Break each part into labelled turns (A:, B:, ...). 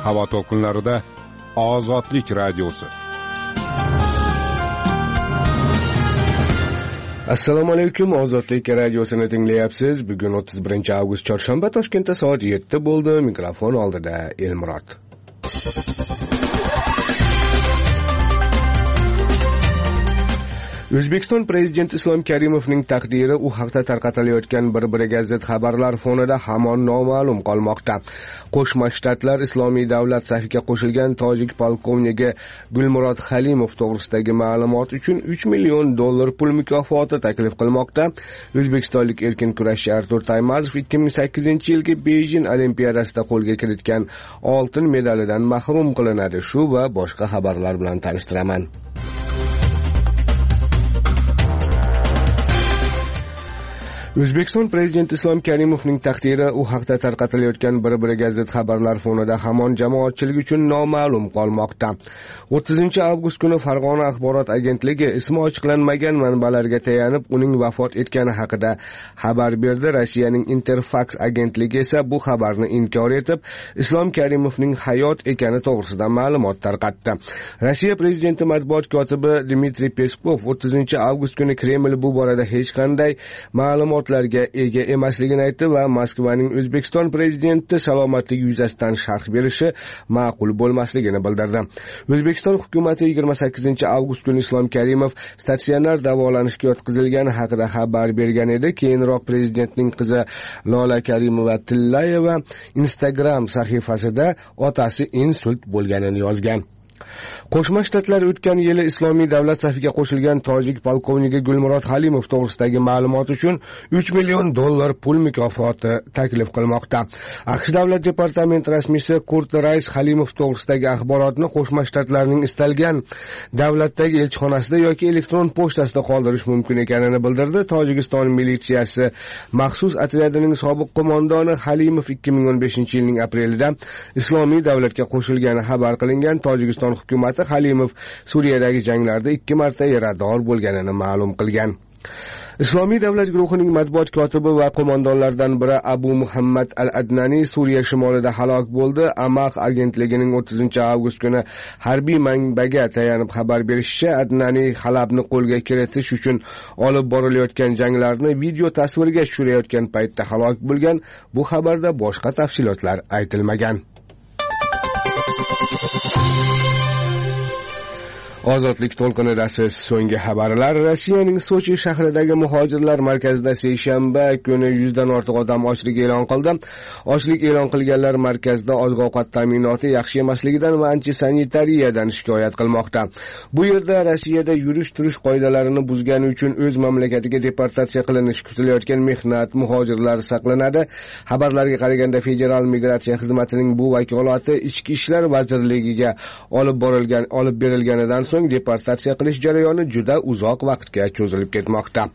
A: Havo to'lqinlarida Ozodlik radiosi.
B: Assalomu alaykum, Ozodlik radiosini tinglayapsiz. Bugun 31-avgust chorshanba, Toshkentda soat 7 bo'ldi. Mikrofon oldida Elmurod. O'zbekiston prezidenti Islom Karimovning taqdiri u haqda tarqatilayotgan bir-biriga zid xabarlar fonida hamon noma'lum qolmoqda. Qo'shma Shtatlar Islomiy davlat safiga qo'shilgan tojik polkovnigi Gulmurod Halimov to'g'risidagi ma'lumot uchun $3 million pul mukofoti taklif qilmoqda. O'zbekistonlik erkin kurashchi Artur Taymazov 2008-yilgi Beijing Olimpiadasida qo'lga kiritgan oltin medalidan mahrum qilinadi. Shu va boshqa xabarlar bilan tanishtiraman. O'zbekiston prezidenti Islom Karimovning taqdiri u haqda tarqatilayotgan bir-biriga zid xabarlar fonida hamon jamoatchilik uchun noma'lum qolmoqda. 30-avgust kuni Farg'ona axborot agentligi ismi ochiqlanmagan manbalarga tayanib uning vafot etgani haqida xabar berdi. Rossiyaning Interfax agentligi esa bu xabarni inkor etib, Islom Karimovning hayot ekani to'g'risida ma'lumot tarqatdi. Rossiya prezidenti matbuot kotibi Dmitriy Peskov 30-avgust kuni Kreml bu borada hech qanday ma'lumotlarga ega emasligini aytdi va Moskvaning O'zbekiston prezidenti salomatligi yuzasidan sharh berishi ma'qul bo'lmasligini bildirdi. O'zbekiston hukumati 28-avgust kuni Islom Karimov statsionar davolanishga yotqizilgani haqida xabar bergan edi. Keyinroq prezidentning qizi Lola Karimova-Tillayeva Instagram sahifasida otasi insult bo'lganini yozgan. Qo'shma Shtatlar o'tgan yili Islomiy davlat safiga qo'shilgan tojik polkovnigi Gulmurod Halimov to'g'risidagi ma'lumot uchun $3 million pul mukofoti taklif qilmoqda. AQSh davlat departamenti rasmiysi Kurt Rays Halimov to'g'risidagi axborotni Qo'shma Shtatlarning istalgan davlatdagi elchixonasida yoki elektron pochtasida qoldirish mumkin ekanini bildirdi. Tojikiston militsiyasi maxsus otryadining sobiq qo'mondoni Halimov 2015-yilning aprelida Islomiy davlatga qo'shilgani xabar qilingan. Tojikiston hukumati Halimov Suriyadagi janglarda 2 marta yarador bo'lganini ma'lum qilgan. Islomiy davlat guruhining matbuot kotibi va qo'mondonlardan biri Abu Muhammad al-Adnani Suriya shimolida halok bo'ldi. Amaq agentligining 30-avgust kuni harbiy manbaga tayanib xabar berishicha, Adnani Halabni qo'lga kiritish uchun olib borilayotgan janglarni video tasvirga tushirayotgan paytda halok bo'lgan. Bu xabarda boshqa tafsilotlar aytilmagan. Ozodlik to'lqinida siz so'nggi xabarlar. Rossiyaning Sochi shahridagi muhojirlar markazida seshanba kuni 100 dan ortiq odam ochlik e'lon qildi. Ochlik e'lon qilganlar markazda oziq-ovqat ta'minoti yaxshi emasligidan va antisanitariyadan shikoyat qilmoqda. Bu yerda Rossiyada yurish-turish qoidalarini buzgani uchun o'z mamlakatiga deportatsiya qilinishi kutilayotgan mehnat muhojirlar saqlanadi. Xabarlarga qaraganda Federal migratsiya xizmatining bu vakolati Ichki ishlar vazirligiga olib berilganidan so'ng deportatsiya qilish jarayoni juda uzoq vaqtga cho'zilib ketmoqda.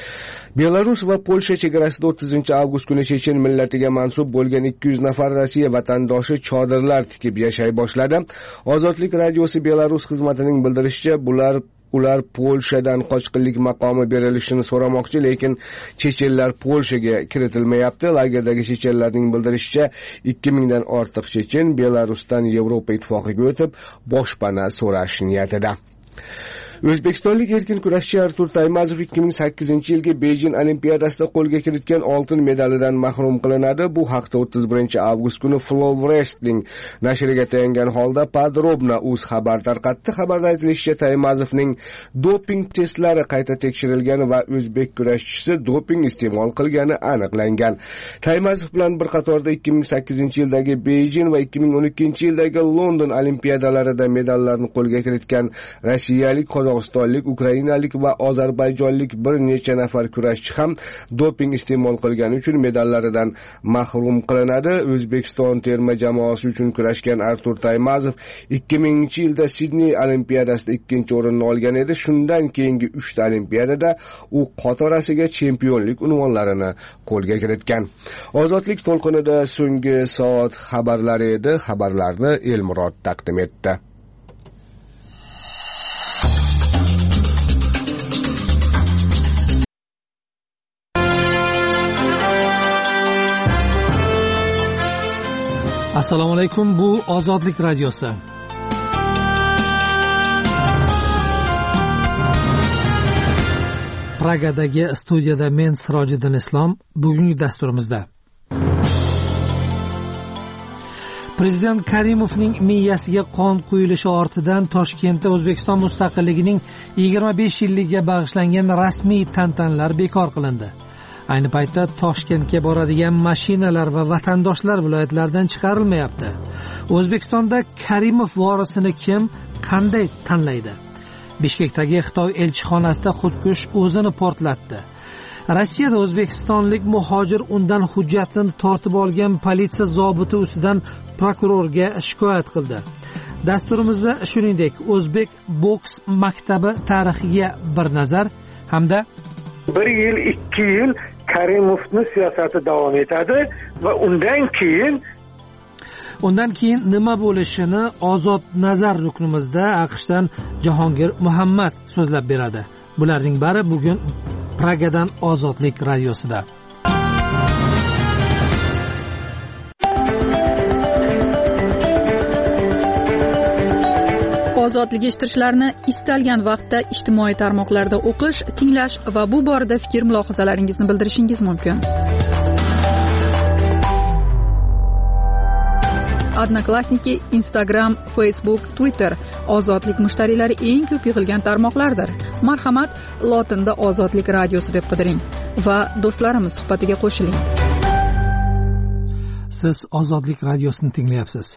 B: Belarus va Polsha chegarasida 30-avgust kuni chechen millatiga mansub bo'lgan 200 nafar Rossiya vatandoshi chodirlar tikib yashay boshladi. Ozodlik radiosi Belarus xizmatining bildirishicha, ular Polshadan qochqinlik maqomi berilishini so'ramoqchi, lekin chechenlar Polshaga kiritilmayapti. Lagerdagi chechenlarning bildirishicha, 2000 dan ortiq chechen Belarusdan Yevropa ittifoqiga o'tib, boshpana so'rash niyatida. O'zbekistonlik erkin kurashchi Artur Taymazov 2008-yilgi Beijing Olimpiadasida qo'lga kiritgan oltin medalidan mahrum qilinadi. Bu haqda 31-avgust kuni Flow Wrestling nashriga tayangan holda Podrobna uz xabar tarqatdi. Xabarda aytilishicha, Taymazovning doping testlari qayta tekshirilgan va o'zbek kurashchisi doping iste'mol qilgani aniqlangan. Taymazov bilan bir qatorda 2008-yildagi Beijing va 2012-yildagi London Olimpiadalarida medallarni qo'lga kiritgan rossiyalik, qozog'istonlik, ukrainalik va ozarbayjonlik bir necha nafar kurashchi ham doping iste'mol qilgani uchun medallaridan mahrum qilinadi. O'zbekiston terma jamoasi uchun kurashgan Artur Taymazov 2000-yilda Sidney Olimpiadasida 2-o'rinni olgan edi. Shundan keyingi 3 ta Olimpiadada u qatorasiga chempionlik unvonlarini qo'lga kiritgan. Ozodlik to'lqinida so'nggi soat xabarlari edi. Xabarlarni Elmurod taqdim etdi.
C: Assalomu alaykum, bu Ozodlik radiosi. Pragadagi studiyada men Sirojiddin Islom. Bugungi dasturimizda Prezident Karimovning miyasiga qon quyilishi ortidan Toshkentda O'zbekiston mustaqilligining 25 yilligiga bag'ishlangan rasmiy tantanalar bekor qilindi. Ayni paytda Toshkentga boradigan mashinalar va vatandoshlar viloyatlardan chiqarilmayapti. O'zbekistonda Karimov vorisini kim, qanday tanlaydi? Bishkekdagi Xitoy elchixonasida xudkush o'zini portlatdi. Rossiyada o'zbekistonlik muhojir undan hujjatini tortib olgan politsiya zobiti ustidan prokurorga shikoyat qildi. Dasturimizda shuningdek o'zbek boks maktabi tarixiga bir nazar hamda
D: 1 yil 2 yil Karimovning siyosati davom etadi va undan keyin nima bo'lishini Ozod nazar ruknimizda AQShdan Jahongir Muhammad so'zlab beradi. Bularning bari bugun Pragadan Ozodlik radiosida.
E: Ozodlik eshittirishlarni istalgan vaqtda ijtimoiy tarmoqlarda o'qish, tinglash va bu borada fikr mulohazalaringizni bildirishingiz mumkin. Odnoklassniki, Instagram, Facebook, Twitter Ozodlik mushtariylari eng ko'p yig'ilgan tarmoqlardir. Marhamat, lotinda Ozodlik radiosi deb qidiring va do'stlarimiz suhbatiga qo'shiling.
C: Siz Ozodlik radiosini tinglayapsiz.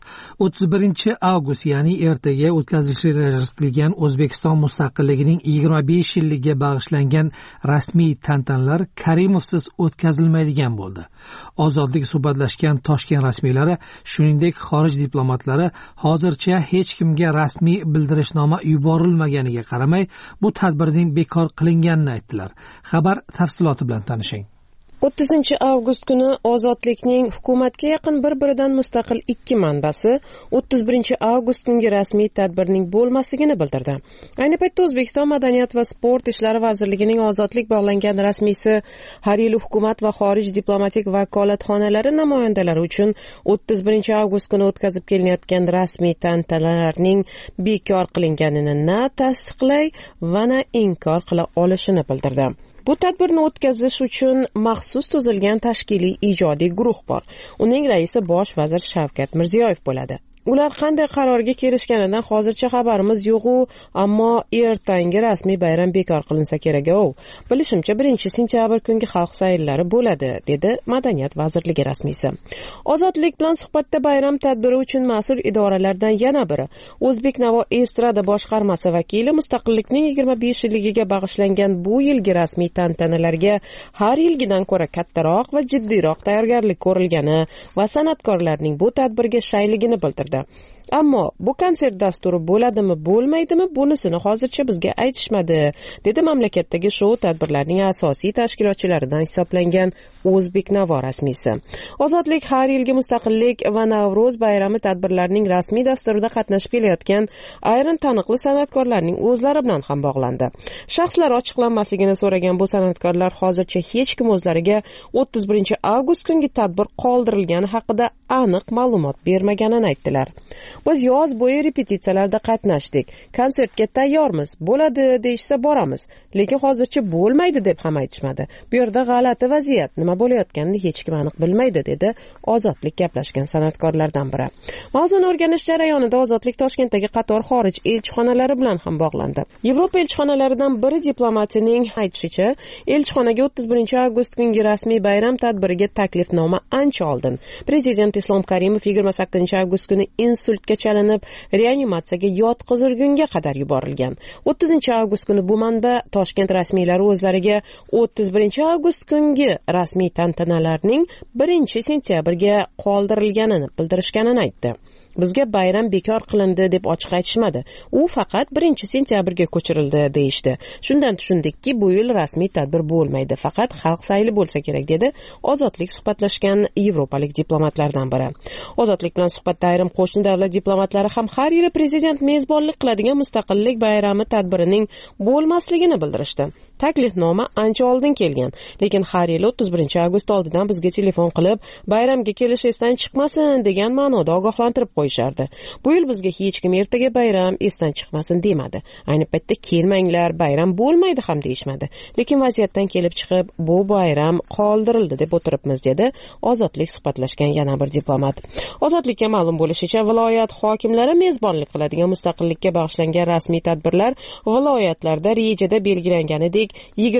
C: 31 avgust, ya'ni ertaga o'tkazilishi rejalashtirilgan O'zbekiston mustaqilligining 25 yilligiga bag'ishlangan rasmiy tantanalar Karimovsiz o'tkazilmaydigan bo'ldi. Ozodlik suhbatlashgan Toshkent rasmiylari, shuningdek xorij diplomatlari hozircha hech kimga rasmiy bildirishnoma yuborilmaganiga qaramay, bu tadbirning bekor qilinganini aytdilar. Xabar tafsiloti bilan tanishing.
F: 30 avgust kuni Ozodlikning hukumatga yaqin bir-biridan mustaqil 2 manbasi 31 avgust kungi rasmiy tadbirning bo'lmasligini bildirdi. Ayni paytda O'zbekiston Madaniyat va sport ishlari vazirligining Ozodlik bog'langan rasmiysi har yil hukumat va xorij diplomatik vakolatxonalari namoyandalari uchun 31 avgust kuni o'tkazib kelinayotgan rasmiy tantanalarning bekor qilinganini na tasdiqlay va na inkor qila olishini bildirdi. Bu tadbirni o'tkazish uchun maxsus tuzilgan tashkiliy ijodiy guruh bor. Uning raisi bosh vazir Shavkat Mirziyoyev bo'ladi. Ular qanday qarorga kelishganidan hozircha xabarimiz yo'q-u, ammo ertangi rasmiy bayram bekor qilinsa kerak-ku. Bilishimcha 1-sentyabr kungi xalq sayllari bo'ladi, dedi Madaniyat vazirligi rasmiysi. Ozodlik bilan suhbatda bayram tadbiri uchun mas'ul idoralardan yana biri O'zbeknavo estrada boshqarmasi vakili mustaqillikning 25 yilligiga bag'ishlangan bu yilgi rasmiy tantanalarga har yilgidan ko'ra kattaroq va jiddiyroq tayyorgarlik ko'rilgani va san'atkorlarning bu tadbirga shayligini bildirdi. Ammo bu konsert dasturi bo'ladimi, bo'lmaydimi, bunisini hozircha bizga aytishmadi, dedi mamlakatdagi shou tadbirlarining asosiy tashkilotchilaridan hisoblangan O'zbeknavo rasmiysi. Ozodlik har yilgi mustaqillik va Navro'z bayrami tadbirlarining rasmiy dasturida qatnashib kelayotgan ayrim taniqli san'atkorlarning o'zlari bilan ham bog'landi. Shaxslar ochiqlanmasligini so'ragan bu san'atkorlar hozircha hech kim o'zlariga 31 avgust kungi tadbir qoldirilgani haqida aniq ma'lumot bermaganini aytdilar. Biz yoz bo'yi repetitsiyalarda qatnashdik. Konsertga tayyormiz. Bo'ladi deyishsa boramiz. Lekin hozircha bo'lmaydi deb ham aytishmadi. Bu yerda g'alati vaziyat. Nima bo'layotganini hech kim aniq bilmaydi, dedi Ozodlik gaplashgan san'atkorlardan biri. Mavzuni o'rganish jarayonida Ozodlik Toshkentdagi qator xorij elchixonalari bilan ham bog'landi. Yevropa elchixonalaridan biri diplomatining aytishicha, elchixonaga 31 avgust kungi rasmiy bayram tadbiriga taklifnoma ancha oldin Prezident Islom Karimov 28 avgust kuni insultga chalinib, reanimatsiyaga yotqizilgunga qadar yuborilgan. 30 avgust kuni bu manba Toshkent rasmiylari o'zlariga 31 avgust kungi rasmiy tantanalarning 1-sentyabrga qoldirilganini bildirishganini aytdi. Bizga bayram bekor qilindi deb ochiq aytishmadi. U faqat 1-sentyabrga ko'chirildi deyishdi. Shundan tushundikki, bu yil rasmiy tadbir bo'lmaydi, faqat xalq sayli bo'lsa kerak, dedi Ozodlik suhbatlashgan yevropalik diplomatlardan biri. Ozodlik bilan suhbatda ayrim qo'shni davlat diplomatlari ham har yili prezident mezbonlik qiladigan mustaqillik bayrami tadbirining bo'lmasligini bildirishdi. Taklifnoma ancha oldin kelgan, lekin har yili 31-avgust oldidan bizga telefon qilib, bayramga kelish esdan chiqmasin degan ma'noda ogohlantirib qo'yishardi. Bu yil bizga hech kim ertaga bayram esdan chiqmasin demadi. Ayni paytda kelmanglar, bayram bo'lmaydi ham deyishmadi. Lekin vaziyatdan kelib chiqib, bu bayram qoldirildi deb o'tiribmiz, dedi Ozodlik suhbatlashgan yana bir diplomat. Ozodlikka ma'lum bo'lishicha, viloyat hokimlari mezbonlik qiladigan mustaqillikka bag'ishlangan rasmiy tadbirlar viloyatlarda rejada belgilanganidek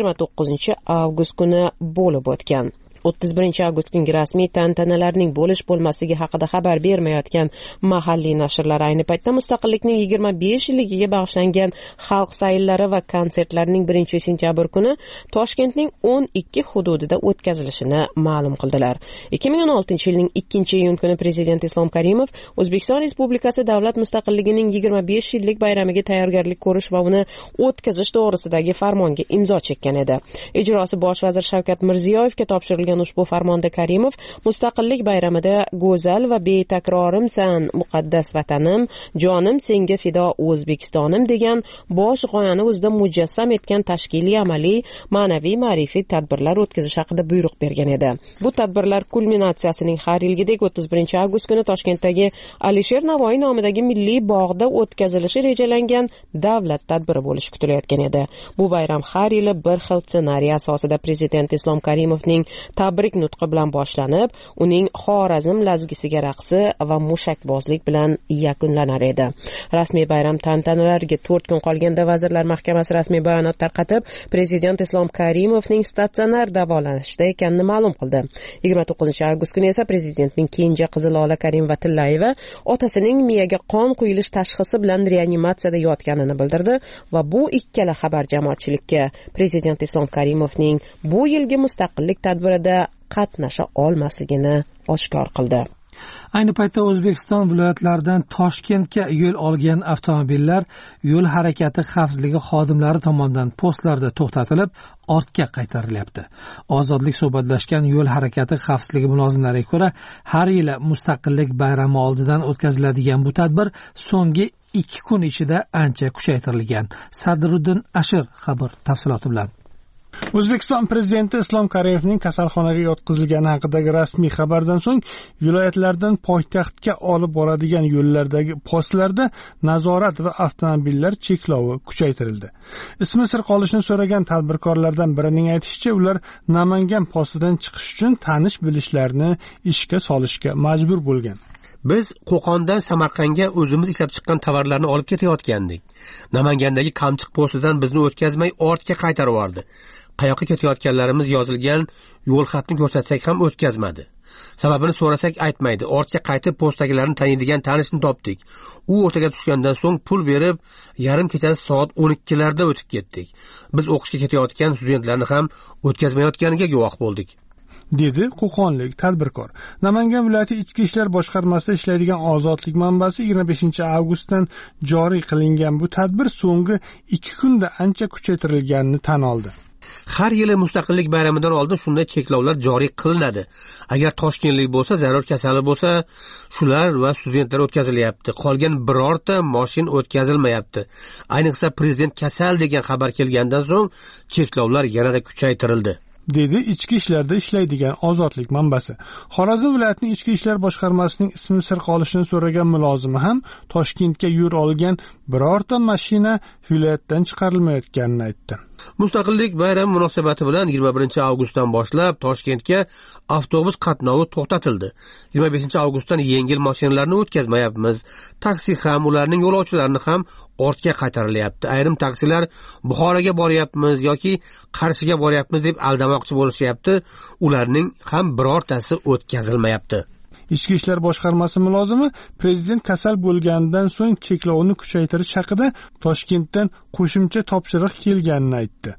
F: 29-avgust kuni bo'lib o'tgan. 31-avgust kungi rasmiy tantanalarning bo'lish-bo'lmasligi haqida xabar bermayotgan mahalliy nashrlar ayni paytda mustaqillikning 25 yilligiga bag'ishlangan xalq sayllari va konsertlarining 1-sentyabr kuni Toshkentning 12 hududida o'tkazilishini ma'lum qildilar. 2016-yilning 2-iyun kuni Prezident Islom Karimov O'zbekiston Respublikasi davlat mustaqilligining 25 yillik bayramiga tayyorgarlik ko'rish va uni o'tkazish to'g'risidagi farmonga imzo chekkan edi. Ijrosi bosh vazir Shavkat Mirziyoyevga topshirilgan ushbu farmonda Karimov mustaqillik bayramida go'zal va betakrorimsan muqaddas vatanim, jonim senga fido O'zbekistonim degan bosh g'oyani o'zida mujassam etgan tashkiliy, amaliy, ma'naviy, ma'rifiy tadbirlar o'tkazish haqida buyruq bergan edi. Bu tadbirlar kulminatsiyasining har yilgidek 31-avgust kuni Toshkentdagi Alisher Navoiy nomidagi milliy bog'da o'tkazilishi rejalangan davlat tadbiri bo'lishi kutilayotgan edi. Bu bayram har yili bir xil ssenariy asosida Prezident Islom Karimovning tabrik nutqi bilan boshlanib, uning Xorazm lazgisiga raqsi va mushakbozlik bilan yakunlanar edi. Rasmiy bayram tantanalariga 4 kun qolganda Vazirlar Mahkamasi rasmiy bayonot tarqatib, Prezident Islom Karimovning statsionar davolanishda ekanini ma'lum qildi. 29-avgust kuni esa prezidentning kenja qizi Lola Karimova-Tillayeva otasining miyaga qon quyilish tashxisi bilan reanimatsiyada yotganini bildirdi va bu ikkala xabar jamoatchilikka Prezident Islom Karimovning bu yilgi mustaqillik tadbirida qatnasha olmasligini oshkor qildi.
C: Ayni paytda O'zbekiston viloyatlaridan Toshkentga yo'l olgan avtomobillar yo'l harakati xavfsizligi xodimlari tomonidan postlarda to'xtatilib, ortga qaytarilyapti. Ozodlik suhbatlashgan yo'l harakati xavfsizligi mulozimlariga ko'ra, har yili mustaqillik bayrami oldidan o'tkaziladigan bu tadbir so'nggi 2 kun ichida ancha kuchaytirilgan. Sadriddin Ashir xabar tafsiloti bilan.
G: O'zbekiston prezidenti Islom Karimovning kasalxonaga yotqizilgani haqidagi rasmiy xabardan so'ng viloyatlardan poytaxtga olib boradigan yo'llardagi postlarda nazorat va avtomobillar cheklovi kuchaytirildi. Ismi sir qolishini so'ragan tadbirkorlardan birining aytishicha, ular Namangan postidan chiqish uchun tanish bilishlarni ishga solishga majbur bo'lgan.
H: Biz Qo'qondan Samarqandga o'zimiz ishlab chiqqan tovarlarni olib ketayotgandik. Namangandagi Qamchiq postidan bizni o'tkazmay ortga qaytarib yubordi. Qayoqqa ketayotganlarimiz yozilgan yo'l xatni ko'rsatsak ham o'tkazmadi. Sababini so'rasak aytmaydi. Ortga qaytib postdagilarni taniydigan tanishni topdik. U o'rtaga tushgandan so'ng pul berib, yarim kechasi soat 12larda o'tib ketdik. Biz o'qishga ketayotgan studentlarni ham o'tkazmayotganiga guvoh bo'ldik,
G: dedi Qo'qonlik tadbirkor. Namangan viloyati Ichki ishlar boshqarmasida ishlaydigan Ozodlik manbasi 25-avgustdan joriy qilingan bu tadbir so'nggi 2 kunda ancha kuchaytirilganini tan oldi.
H: Har yili mustaqillik bayramidan oldin shunday cheklovlar joriy qilinadi. Agar toshkentlik bo'lsa, zarur kasali bo'lsa, shular va studentlar o'tkazilyapti. Qolgan birorta mashin o'tkazilmayapti. Ayniqsa prezident kasal degan xabar kelgandan so'ng cheklovlar yanada kuchaytirildi,
G: dedi ichki ishlarda ishlaydigan Ozodlik manbasi. Xorazm viloyatining ichki ishlar boshqarmasining ismi sir qolishini so'ragan mulozimi ham Toshkentga yo'l olgan birorta mashina viloyatdan chiqarilmayotganini aytdi.
H: Mustaqillik bayrami munosabati bilan 21-avgustdan boshlab Toshkentga avtobus qatnovi to'xtatildi. 25-avgustdan yengil mashinalarni o'tkazmayapmiz. Taksi ham, ularning yo'lovchilarini ham ortga qaytarilyapti. Ayrim taksilar Buxoroga boryapmiz yoki Qarshiga boryapmiz deb aldamoqchi bo'lishyapti. Ularning ham birortasi o'tkazilmayapti.
G: Ichki ishlar boshqarmasi mulozimi prezident kasal bo'lganidan so'ng cheklovni kuchaytirish haqida Toshkentdan qo'shimcha topshiriq kelganini aytdi.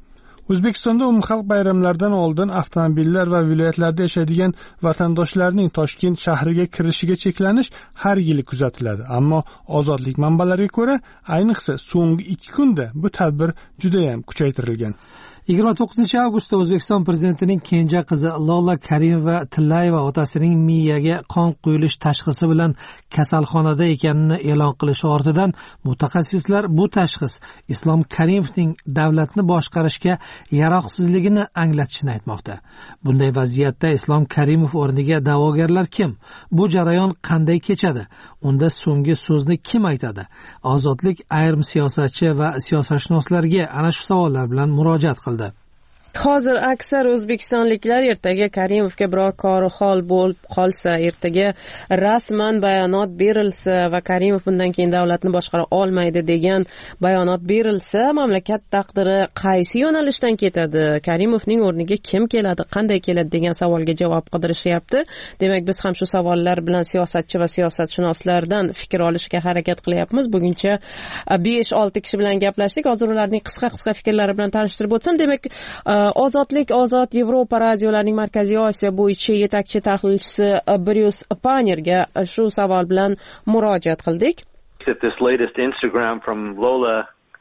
G: O'zbekistonda umumxalq bayramlaridan oldin avtomobillar va viloyatlarda yashaydigan vatandoshlarning Toshkent shahriga kirishiga cheklanish har yili kuzatiladi. Ammo ozodlik manbalariga ko'ra, ayniqsa so'nggi 2 kunda bu tadbir juda ham kuchaytirilgan.
C: 29-avgustda O'zbekiston prezidentining kenja qizi Lola Karimova-Tillayeva otasining miyaga qon quyilish tashxisi bilan kasalxonada ekanini e'lon qilishi ortidan mutaxassislar bu tashxis Islom Karimovning davlatni boshqarishga yaroqsizligini anglatishini aytmoqda. Bunday vaziyatda Islom Karimov o'rniga da'vogarlar kim? Bu jarayon qanday kechadi? Unda so'nggi so'zni kim aytadi? Ozodlik ayrim siyosatchi va siyosatshunoslarga ana shu savollar bilan murojaat qildi.
F: Hozir aksar o'zbekistonliklar ertaga Karimovga biror kori hol bo'lib qolsa, ertaga rasman bayonot berilsa va Karimov bundan keyin davlatni boshqara olmaydi degan bayonot berilsa, mamlakat taqdiri qaysi yo'nalishdan ketadi? Karimovning o'rniga kim keladi, qanday keladi degan savolga javob qidirishyapti. Demak, biz ham shu savollar bilan siyosatchi va siyosatshunoslardan fikr olishga harakat qilyapmiz. Buguncha 5-6 kishi bilan gaplashdik. Hozir ularning qisqa fikrlari bilan tanishtirib o'tsam, demak, Ozodlik, Ozod Yevropa radiolarining Markaziy Osiyo bo'yicha yetakchi tahlilchisi Bryus Pannerga shu savol bilan murojaat qildik.
I: This latest Instagram from Lola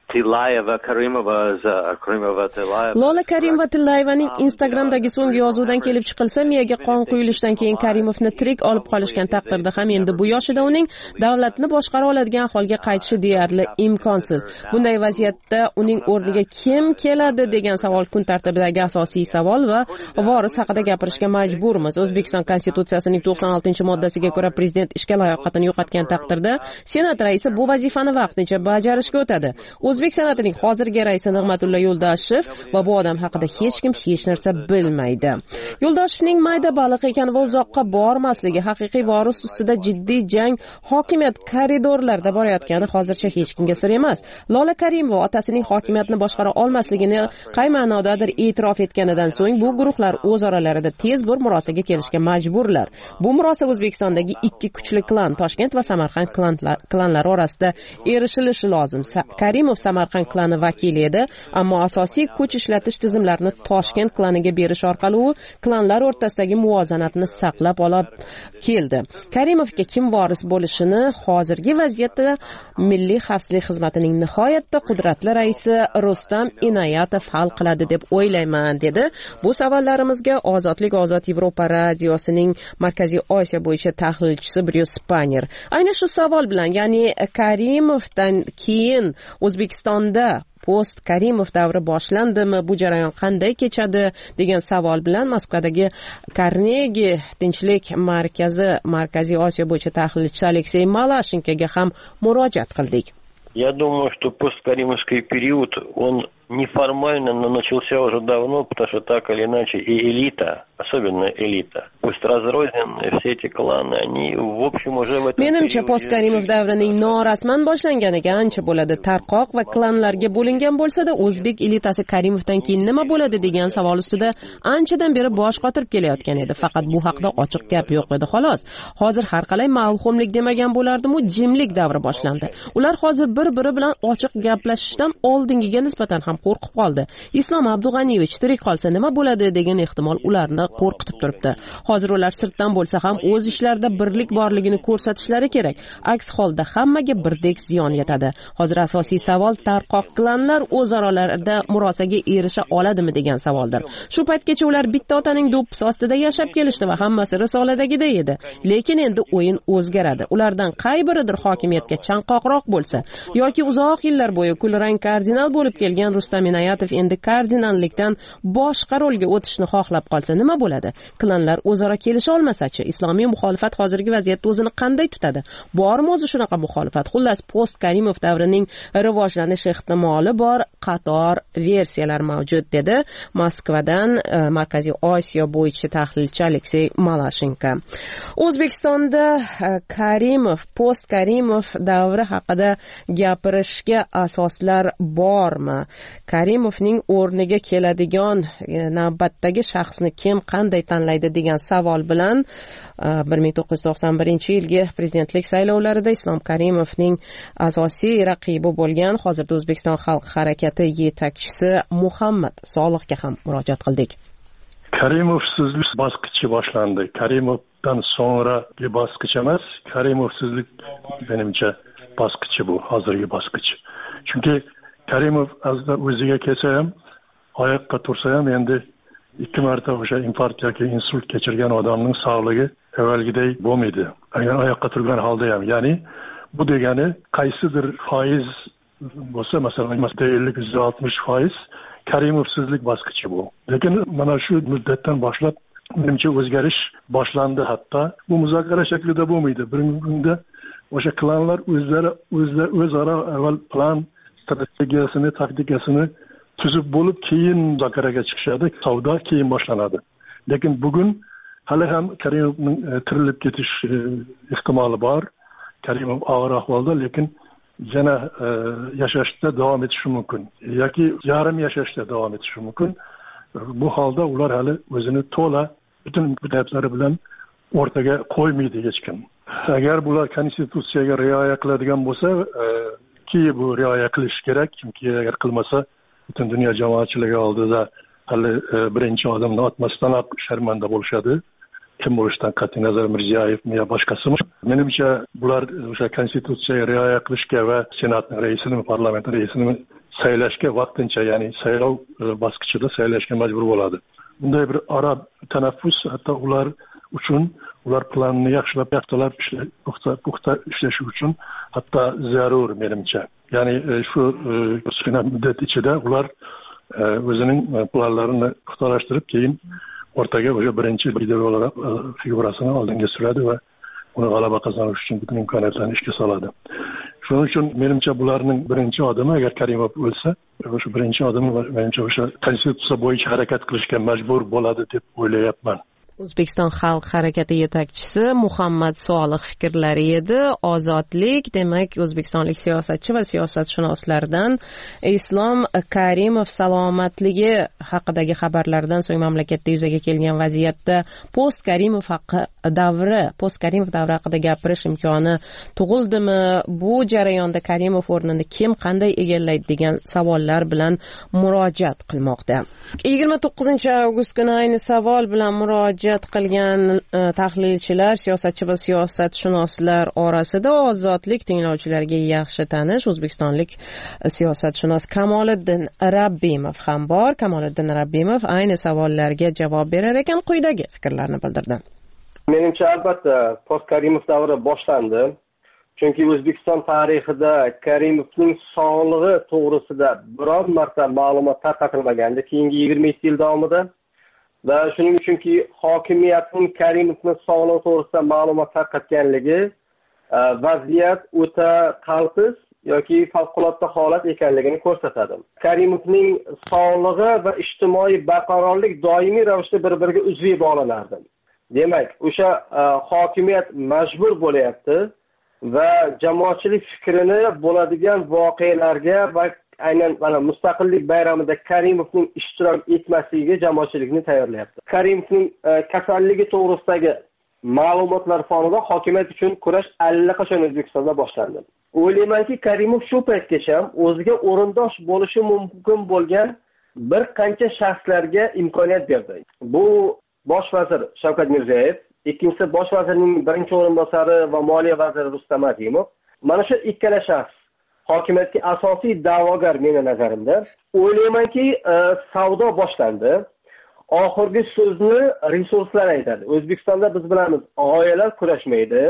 F: Lola Karimova-Tillayevaning Instagramdagi so'nggi yozuvdan kelib chiqilsa, miyaga qon quyilishidan keyin Karimovni tirik olib qolishgan taqdirda ham endi bu yoshida uning davlatni boshqara oladigan holga qaytishi deyarli imkonsiz. Bunday vaziyatda uning o'rniga kim keladi degan savol kun tartibidagi asosiy savol va voris haqida gapirishga majburmiz. O'zbekiston Konstitutsiyasining 96-moddasiga ko'ra prezident ishga layoqatini yo'qotgan taqdirda Senat raisi bu vazifani vaqtincha bajarishga o'tadi. O'zbek Senatining hozirgi raisi Nig'matullo Yo'ldoshev va bu odam haqida hech kim hech narsa bilmaydi. Yo'ldoshevning mayda baliq ekan va uzoqqa bormasligi, haqiqiy voris ustida jiddiy jang hokimiyat koridorlarida borayotgani hozircha hech kimga sir emas. Lola Karimova otasining hokimiyatni boshqara olmasligini qay ma'nodadir e'tirof etganidan so'ng bu guruhlar o'zaralarida tez bir murosaga kelishga majburlar. Bu murosa O'zbekistondagi 2 kuchli klan, Toshkent va Samarqand klanlari orasida erishilishi lozim. Karimov Samarqand klani vakili edi, ammo asosiy kuch ishlatish tizimlarini Toshkent klaniga berish orqali u klanlar o'rtasidagi muvozanatni saqlab olib keldi. Karimovga kim voris bo'lishini hozirgi vaziyatda Milliy xavfsizlik xizmatining nihoyatda qudratli raisi Rustam Inoyatov hal qiladi deb o'ylayman, dedi. Bu savollarimizga Ozodlik, Ozod Yevropa radiosining Markaziy Osiyo bo'yicha tahlilchisi Bryus Panner ayni shu savol bilan, ya'ni Karimovdan keyin O'zbekistonda post Karimov davri boshlandimi, bu jarayon qanday kechadi degan savol bilan Moskvadagi Carnegie tinchlik markazi Markaziy Osiyo bo'yicha tahlilchisi Aleksey Malashenkoga ham murojaat qildik.
J: Я думаю, что посткаримовский период, он неформально, но начался уже давно, потому что так или иначе и элита, особенно элита, пусть разрозненные, все эти кланы, они в общем уже в этом
F: Menimcha postkarimov davrining norasman boshlanganiga ancha bo'ladi. Tarqoq va klanlarga bo'lingan bo'lsa-da, o'zbek elitasi Karimovdan keyin nima bo'ladi degan savol ustida anchadan beri bosh qotirib kelayotgan edi. Faqat bu haqda ochiq gap yo'q edi, xolos. Hozir har qalay mavhumlik demagan bo'lardim, u jimlik davri boshlandi. Ular hozir bir-biri bilan ochiq gaplashishdan oldingiga nisbatan ham qo'rqib qoldi. Islom Abdug'aniyevich tirik qolsa nima bo'ladi degan ehtimol ularni qo'rqitib turibdi. Hozir ular sirtdan bo'lsa ham o'z ishlarida birlik borligini ko'rsatishlari kerak. Aks holda hammaga birdek ziyon yetadi. Hozir asosiy savol tarqoq klanlar o'zaralarida murosaga erisha oladimi degan savoldir. Shu paytgacha ular bitta otaning do'ppisi ostida yashab kelishdi va hammasi risoladagiday edi. Lekin endi o'yin o'zgaradi. Ulardan qay biridir hokimiyatga chanqoqroq bo'lsa yoki uzoq yillar bo'yi kulrang kardinal bo'lib kelgan Rustam Inoyatov endi kardinallikdan boshqa rolga o'tishni xohlab qolsa nima bo'ladi? Klanlar o'zaro kelisha olmasa-chi? Islomiy muxolifat hozirgi vaziyatda o'zini qanday tutadi? Bormi o'zi shunaqa muxolifat? Xullas, post Karimov davrining rivojlanish ehtimoli bor qator versiyalar mavjud, dedi Moskvadan Markaziy Osiyo bo'yicha tahlilchi Aleksey Malashenko. O'zbekistonda Karimov, post Karimov davri haqida gapirishga asoslar bormi? Karimovning o'rniga keladigan navbatdagi shaxsni kim qanday tanlaydi degan savol bilan 1991-yilgi prezidentlik saylovlarida Islom Karimovning asosiy raqibi bo'lgan hozirda O'zbekiston xalq harakati yetakchisi Muhammad Solihga ham murojaat qildik.
K: Karimovsizlik bosqichi boshlandi. Karimovdan sonragi bosqich emas, Karimovsizlik menimcha bosqichi bu, hozirgi bosqich. Chunki Karimov o'ziga kelsa ham, oyoqqa tursa ham endi 2 marta o'sha infarkt yoki insult kechirgan odamning sog'ligi avvalgiday bo'lmaydi. Agar oyoqqa turgan holda ham, ya'ni bu degani qaysidir foiz bo'lsa, masalan, 50-60% Karimovsizlik bosqichi bu. Lekin mana shu muddatdan boshlab menimcha o'zgarish boshlandi hatto. Bu muzokara shaklida bo'lmaydi. Bugungi kunda o'sha klanlar o'zaro avval plan strategiyasini, taktikasini tuzib bo'lib keyin muzokaraga chiqishadi, savdo keyin boshlanadi. Lekin bugun hali ham Karimovning tirilib ketish ehtimoli bor. Karimov og'ir ahvolda, lekin yana yashashda davom etishi mumkin yoki yarim yashashda davom etishi mumkin. Bu holda ular hali o'zini to'la butun imkoniyatlari bilan o'rtaga qo'ymaydi hech kim. Agar bular konstitutsiyaga rioya qiladigan bo'lsa, ki bu rioya qilish kerak, chunki agar qilmasa butun dunyo jamoatchiligi oldida hali birinchi odamni otmasdan ham sharmanda bo'lishadi. Kim bo'lishidan qat'iy nazar Mirziyoyevmi yo boshqasimi? Menimcha bular o'sha konstitutsiyaga rioya qilishga va senatning raisini, parlament raisini saylashga vaqtincha, ya'ni saylov bosqichida saylashga majbur bo'ladi. Bunday bir ara tanaffus hatto ular uchun, ular planni yaxshilab puxta ishlashi uchun hatto zarur menimcha. Ya'ni shu qisqa muddat ichida ular o'zining planlarini puxtalashtirib keyin o'rtaga o'sha birinchi figurasini oldinga suradi va uni g'alaba qozonish uchun butun imkoniyatlarni ishga soladi. Shuning uchun menimcha bularning birinchi odami, agar Karimov o'lsa, o'sha birinchi odami menimcha o'sha konstitutsiya bo'yicha harakat qilishga majbur bo'ladi deb o'ylayapman.
F: O'zbekiston xalq harakati yetakchisi Muhammad Solih fikrlari edi. Ozodlik, demak, o'zbekistonlik siyosatchi va siyosatshunoslardan Islom Karimov salomatligi haqidagi xabarlardan so'ng mamlakatda yuzaga kelgan vaziyatda post Karimov davri haqida gapirish imkoni tug'ildimi? Bu jarayonda Karimov o'rnini kim qanday egallaydi degan savollar bilan murojaat qilmoqda. 29-avgust kuni ayni savol bilan murojaat qilgan tahlilchilar, siyosatchi va siyosatshunoslar orasida ozodlik tinglovchilariga yaxshi tanish o'zbekistonlik siyosatshunos Kamoliddin Rabbimov ham bor. Kamoliddin Rabbimov ayni savollarga javob berar ekan, quyidagi fikrlarni bildirdi.
L: Menimcha albatta post Karimov davri boshlandi. Chunki O'zbekiston tarixida Karimovning sog'lig'i to'g'risida biror marta ma'lumot tarqatilmagandi keyingi 22 yil davomida. Va shuning uchunki hokimiyatning Karimovning sog'lig'i to'g'risida ma'lumot tarqatganligi vaziyat o'ta qaltis yoki favqulodda holat ekanligini ko'rsatadi. Karimovning sog'lig'i va ijtimoiy barqarorlik doimiy ravishda bir-biriga uzviy bog'lanardi. Demak, o'sha hokimiyat majbur bo'layapti va jamoatchilik fikrini bo'ladigan voqealarga va aynan mana mustaqillik bayramida Karimovning ishtirok etmasligiga jamoatchilikni tayyorlayapti. Karimovning kasalligi to'g'risidagi ma'lumotlar fonida hokimiyat uchun kurash allaqachon O'zbekistonda boshlandi. O'ylaymanki, Karimov shu paytgacha o'ziga o'rindosh bo'lishi mumkin bo'lgan bir qancha shaxslarga imkoniyat berdi. Bu bosh vazir Shavkat Mirziyoyev, ikkinchisi bosh vazirning birinchi o'rinbosari va moliya vaziri Rustam Azimov. Mana shu ikkala shaxs hokimiyatga asosiy da'vogar meni nazarimda. O'ylaymanki, savdo boshlandi. Oxirgi so'zni resurslar aytadi. O'zbekistonda biz bilamiz, g'oyalar kurashmaydi.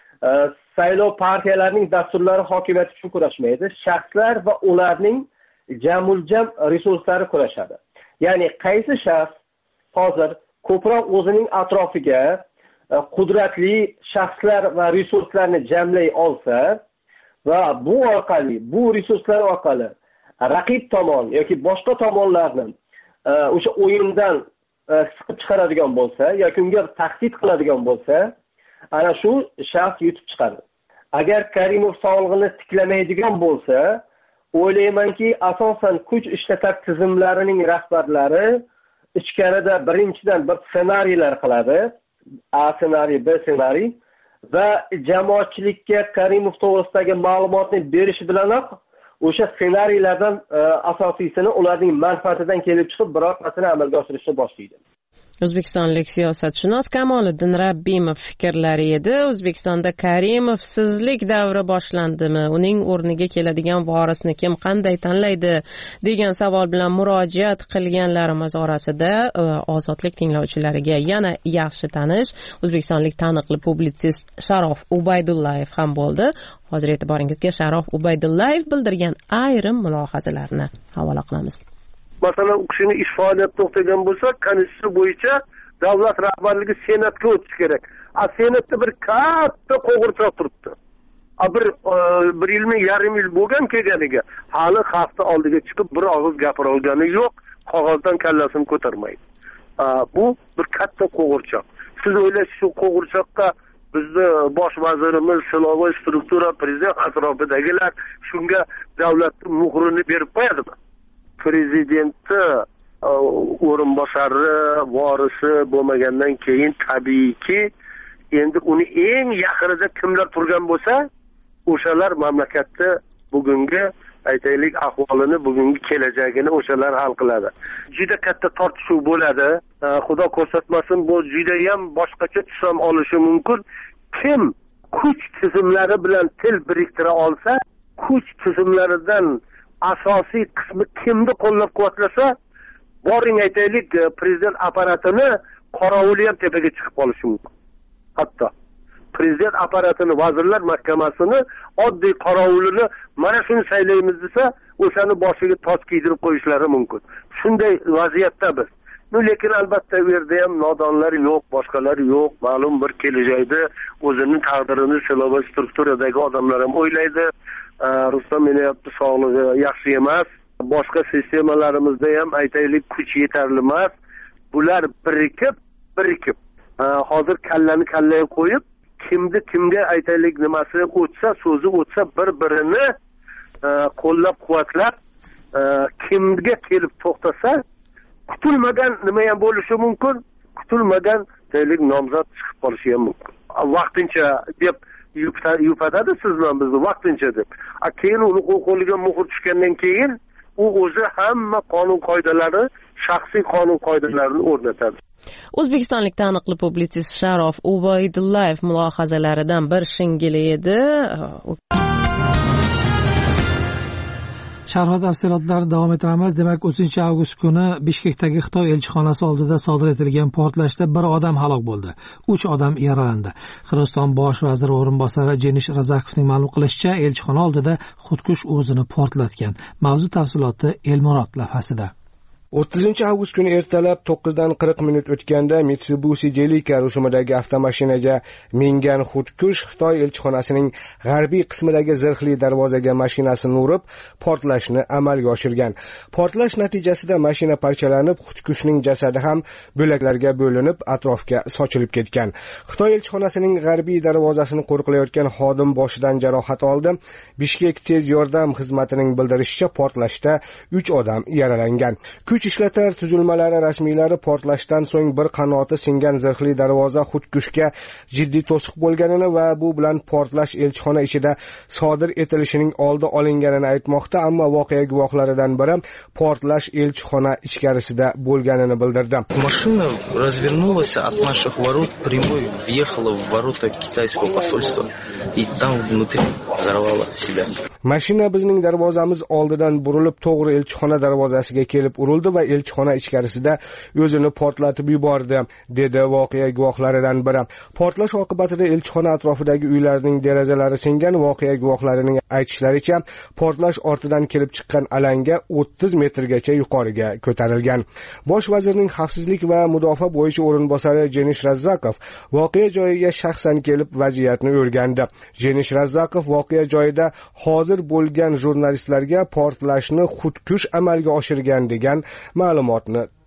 L: Saylov partiyalarining dasturlari hokimiyat uchun kurashmaydi. Shaxslar va ularning jamuljam resurslari kurashadi. Ya'ni qaysi shaxs hozir ko'proq o'zining atrofiga qudratli shaxslar va resurslarni jamlay olsa va bu orqali, bu resurslar orqali raqib tomon yoki boshqa tomonlarni o'sha o'yindan siqib chiqaradigan bo'lsa yoki unga tahdid qiladigan bo'lsa, ana shu shaxs yutib chiqadi. Agar Karimov sog'lig'ini tiklamaydigan bo'lsa, o'ylaymanki, asosan kuch ishlatar tizimlarining rahbarlari ichkarida birinchidan bir ssenariylar qiladi, A ssenariy, B ssenariy va jamoatchilikka Karimov to'g'risidagi ma'lumotni berish bilanoq o'sha ssenariylardan asosiysini ularning manfaatidan kelib chiqib birortasini amalga oshirishni boshlaydi.
F: O'zbekistonlik siyosatshunos Kamoliddin Rabbimov fikrlari edi. O'zbekistonda Karimovsizlik davri boshlandimi? Uning o'rniga keladigan vorisni kim qanday tanlaydi degan savol bilan murojaat qilganlarimiz orasida Ozodlik tinglovchilariga yana yaxshi tanish o'zbekistonlik taniqli publitsist Sharof Ubaydullayev ham bo'ldi. Hozir e'tiboringizga Sharof Ubaydullayev bildirgan ayrim mulohazalarni havola qilamiz.
M: Masalan, u kishini ish faoliyati to'xtagan bo'lsa, konstitutsiya bo'yicha davlat rahbarligi senatga o'tishi kerak. Senatda bir katta qo'g'irchoq turibdi. Bir yilmi yarim yil bo'lgan kelganiga hali hafta oldiga chiqib bir og'iz gapira olgani yo'q, qog'ozdan kallasini ko'tarmaydi. Bu bir katta qo'g'irchoq. Siz o'ylaysiz, shu qo'g'irchoqqa bizni bosh vazirimiz, siloviy struktura, prezident atrofidagilar shunga davlatning muhrini berib qo'yadimi? Prezidentni o'rinbosari, vorisi bo'lmagandan keyin tabiiyki, endi uni eng yaqinida kimlar turgan bo'lsa, o'shalar mamlakatda bugungi aytaylik ahvolini, bugungi kelajagini o'shalar hal qiladi. Juda katta tortishuv bo'ladi. Xudo ko'rsatmasin, bu juda ham boshqacha tus ham olishi mumkin. Kim kuch tizimlari bilan til biriktira olsa, kuch tizimlaridan asosiy qismi kimni qo'llab-quvvatlasa, boring aytaylik, prezident apparatini qorovuli ham tepaga chiqib qolishi mumkin. Hatto prezident apparatini, vazirlar mahkamasini, oddiy qorovulini mana shuni saylaymiz desa, o'shani boshiga toj kiydirib qo'yishlari mumkin. Shunday vaziyatda biz. Lekin albatta u yerda ham nodonlar yo'q, boshqalari yo'q. Ma'lum bir kelajakda o'zining taqdirini siloviy strukturadagi odamlar ham o'ylaydi. Rustam Minayapti sog'lig'i yaxshi emas. Boshqa sistemalarimizda ham aytaylik kuch yetarli emas. Bular birikib hozir kallani kallaga qo'yib, kimga aytaylik nimasi o'tsa, so'zi o'tsa bir-birini qo'llab-quvvatlab, kimga kelib to'xtasa, kutilmagan nima ham bo'lishi mumkin, kutilmagan aytaylik nomzod chiqib qolishi ham mumkin. Vaqtincha deb yupatadi siz bilan bizni vaqtincha deb. Keyin uni qo'liga muhr tushgandan keyin u o'zi hamma qonun qoidalari, shaxsiy qonun qoidalarini o'rnatadi.
F: O'zbekistonlik taniqli publitsist Sharof Ubaydullayev mulohazalaridan bir shingili edi.
C: Sharh tafsilotlarini davom ettiramiz. Demak, 30-avgust kuni Bishkekdagi Xitoy elchixonasi oldida sodir etilgan portlashda bir odam halok bo'ldi, 3 odam yaralandi. Qirg'iziston bosh vaziri o'rinbosari Jenish Razakovning ma'lum qilishicha, elchixona oldida xudkush o'zini portlatgan. Mavzu tafsiloti Elmurod lavhasida.
B: 30-avgust kuni ertalab 9:40 minut o'tganda Mitsubishi Delica rusumidagi avtomashinaga mingan xudkush Xitoy elchixonasining g'arbiy qismidagi zirhli darvozaga mashinasini urib, portlashni amalga oshirgan. Portlash natijasida mashina parchalanib, xudkushning jasadi ham bo'laklarga bo'linib, atrofga sochilib ketgan. Xitoy elchixonasining g'arbiy darvozasini qo'riqlayotgan xodim boshidan jarohat oldi. Bishkek tez yordam xizmatining bildirishicha, portlashda 3 odam yaralangan. Kuch ishlatar tuzilmalari rasmiylari portlashdan so'ng bir qanoti singan zirhli darvoza xudkushga jiddiy to'siq bo'lganini va bu bilan portlash elchixona ichida sodir etilishining oldi olinganini aytmoqda, ammo voqea guvohlaridan biri portlash elchixona ichkarisida bo'lganini bildirdi.
N: Машина развернулась от наших ворот прямой, въехала в ворота китайского посольства и там внутри взорвала себя.
B: Mashina bizning darvozamiz oldidan burilib, to'g'ri elchixona darvozasiga kelib urildi va elchixona ichkarisida o'zini portlatib yubordi, dedi voqea guvohlaridan biri. Portlash oqibatida elchixona atrofidagi uylarning derazalari singan. Voqea guvohlarining aytishlaricha, portlash ortidan kelib chiqqan alanga 30 metrgacha yuqoriga ko'tarilgan. Bosh vazirning xavfsizlik va mudofaa bo'yicha o'rinbosari Jenish Razakov voqea joyiga shaxsan kelib vaziyatni o'rgandi. Jenish Razakov voqea joyida hozir bo'lgan jurnalistlarga portlashni xudkush amalga oshirgan degan ma'lumotni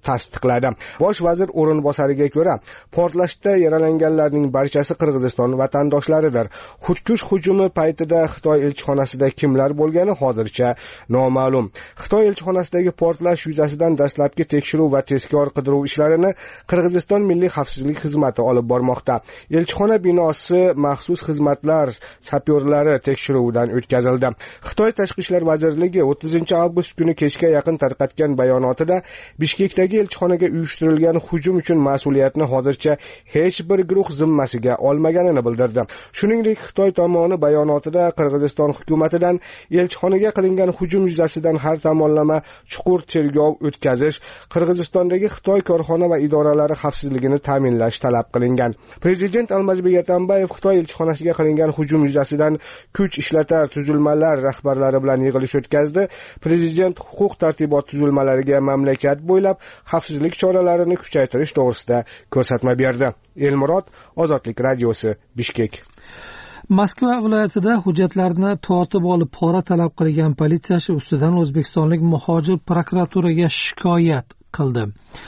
B: tasdiqladi. Bosh vazir o'rinbosariga ko'ra, portlashda yaralanganlarning barchasi Qirg'iziston vatandoshlaridir. Xudkush hujumi paytida Xitoy elchixonasida kimlar bo'lgani hozircha noma'lum. Xitoy elchixonasidagi portlash yuzasidan dastlabki tekshiruv va tezkor qidiruv ishlarini Qirg'iziston Milliy xavfsizlik xizmati olib bormoqda. Elchixona binosi maxsus xizmatlar sapyorlari tekshiruvidan o'tkazildi. Xitoy Tashqi ishlar vazirligi 30-avgust kuni kechga yaqin tarqatgan bayonotida Bishkekdagi elchixonaga uyushtirilgan hujum uchun mas'uliyatni hozircha hech bir guruh zimmasiga olmaganini bildirdi. Shuningdek, Xitoy tomoni bayonotida Qirg'iziston hukumatidan elchixonaga qilingan hujum yuzasidan har tomonlama chuqur tergov o'tkazish, Qirg'izistondagi Xitoy korxona va idoralari xavfsizligini ta'minlash talab qilingan. Prezident Almazbek Atambayev Xitoy elchixonasiga qilingan hujum yuzasidan kuch ishlatar tuzilmalar rahbarlari bilan yig'ilish o'tkazdi. Prezident huquq tartibot tuzilmalariga mamlakat bo'ylab xavfsizlik choralarini kuchaytirish to'g'risida ko'rsatma berdi. Elmurod, Ozodlik radiosi, Bishkek.
C: Moskva viloyatida hujjatlarni tortib olib pora talab qilgan politsiyachi ustidan o'zbekistonlik muhojir prokuraturaga shikoyat qildi.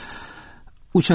C: 3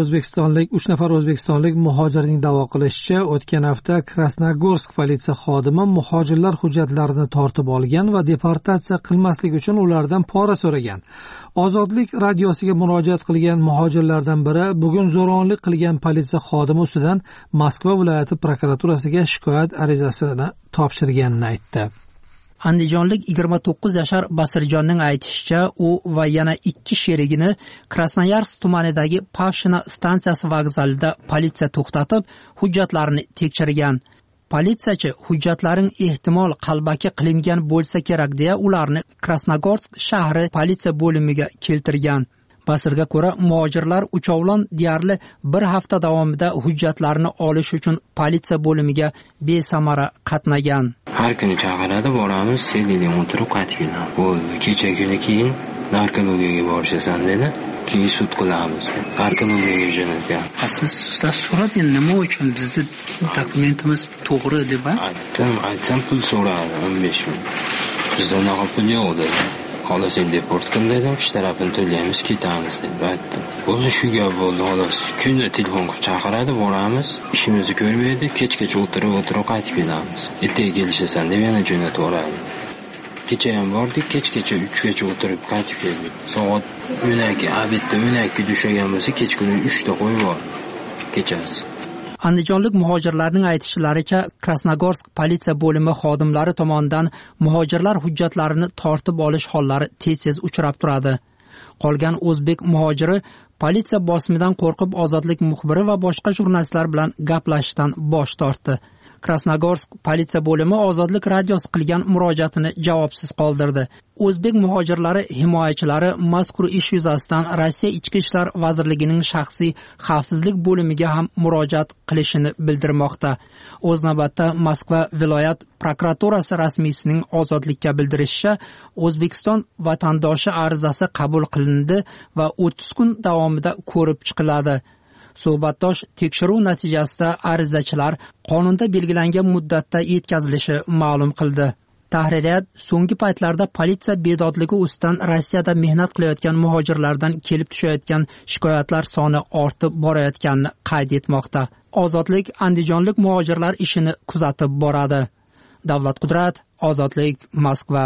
C: nafar o'zbekistonlik muhojirning da'vo qilishicha, o'tgan hafta Krasnogorsk politsiya xodimi muhojirlar hujjatlarini tortib olgan va deportatsiya qilmaslik uchun ulardan pora so'ragan. Ozodlik radiosiga murojaat qilgan muhojirlardan biri bugun zo'ravonlik qilgan politsiya xodimi ustidan Moskva viloyati prokuraturasiga shikoyat arizasini topshirganini aytdi.
O: Andijonlik 29 yashar Basirjonning aytishicha, u va yana 2 sherigini Krasnoyarsk tumanidagi Pavshina stansiyasi vokzalida politsiya to'xtatib, hujjatlarini tekshirgan. Politsiyachi hujjatlaring ehtimol qalbaki qilingan bo'lsa kerak deya ularni Krasnogorsk shahri politsiya bo'limiga keltirgan. Basirga ko'ra, muhojirlar uchovlon deyarli bir hafta davomida hujjatlarini olish uchun politsiya bo'limiga besamara qatnagan.
P: Har kuni chaqiradi, boramiz, selida o'tirib qaytib kelamiz. Bo'ldi, kecha kuni keyin narkologiyaga borishasan dedi. Keyin sud qilamiz. Narkologiyaga jo'natgan.
O: Siz so'radingiz, nima uchun bizning dokumentimiz to'g'ri deb
P: aytsam pul so'radi 15 ming. Bizda unaqa pul yo'q dedi. Xolos endi deport qildim dedim, ish tarafini to'laymiz, ketamiz deb aytdim. Bo'ldi, shu gap bo'ldi, xolos. Kunda telefon qilib chaqiradi, boramiz, ishimizni ko'rmaydi, kechgacha o'tirib qaytib kelamiz. Ertaga kelishasan deb yana jo'natib yuboradi. Kecha ham bordik, kechgacha 3 gacha o'tirib qaytib keldik. Soat 12, obedda 12 dushagan bo'lsa, kechqurun 3 da qo'yib yubordi. Kechasi.
O: Andijonlik muhojirlarning aytishlaricha, Krasnogorsk politsiya bo'limi xodimlari tomonidan muhojirlar hujjatlarini tortib olish hollari tez-tez uchrab turadi. Qolgan o'zbek muhojiri politsiya bosimidan qo'rqib Ozodlik muxbiri va boshqa jurnalistlar bilan gaplashishdan bosh tortdi. Krasnogorsk politsiya bo'limi Ozodlik radiosi qilgan murojaatini javobsiz qoldirdi. O'zbek muhojirlari himoyachilari mazkur ish yuzasidan Rossiya Ichki ishlar vazirligining shaxsiy xavfsizlik bo'limiga ham murojaat qilishini bildirmoqda. O'z navbatda Moskva viloyat prokuraturasi rasmiysining Ozodlikka bildirishicha, O'zbekiston vatandoshi arizasi qabul qilindi va 30 kun davomida ko'rib chiqiladi. Suhbatdosh tekshiruv natijasida arizachilar qonunda belgilangan muddatda yetkazilishi ma'lum qildi. Tahririyat so'nggi paytlarda politsiya bedodligi ustidan Rossiyada mehnat qilayotgan muhojirlardan kelib tushayotgan shikoyatlar soni ortib borayotganini qayd etmoqda. Ozodlik andijonlik muhojirlar ishini kuzatib boradi. Davlat Qudrat, Ozodlik, Moskva.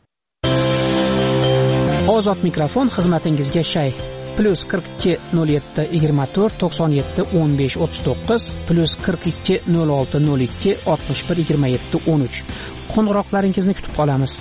Q: Ozod mikrofon xizmatingizga shay. +42 07 24 97 15 39 +42 06 02 61 27 13. Qo'ng'iroqlaringizni kutib qolamiz.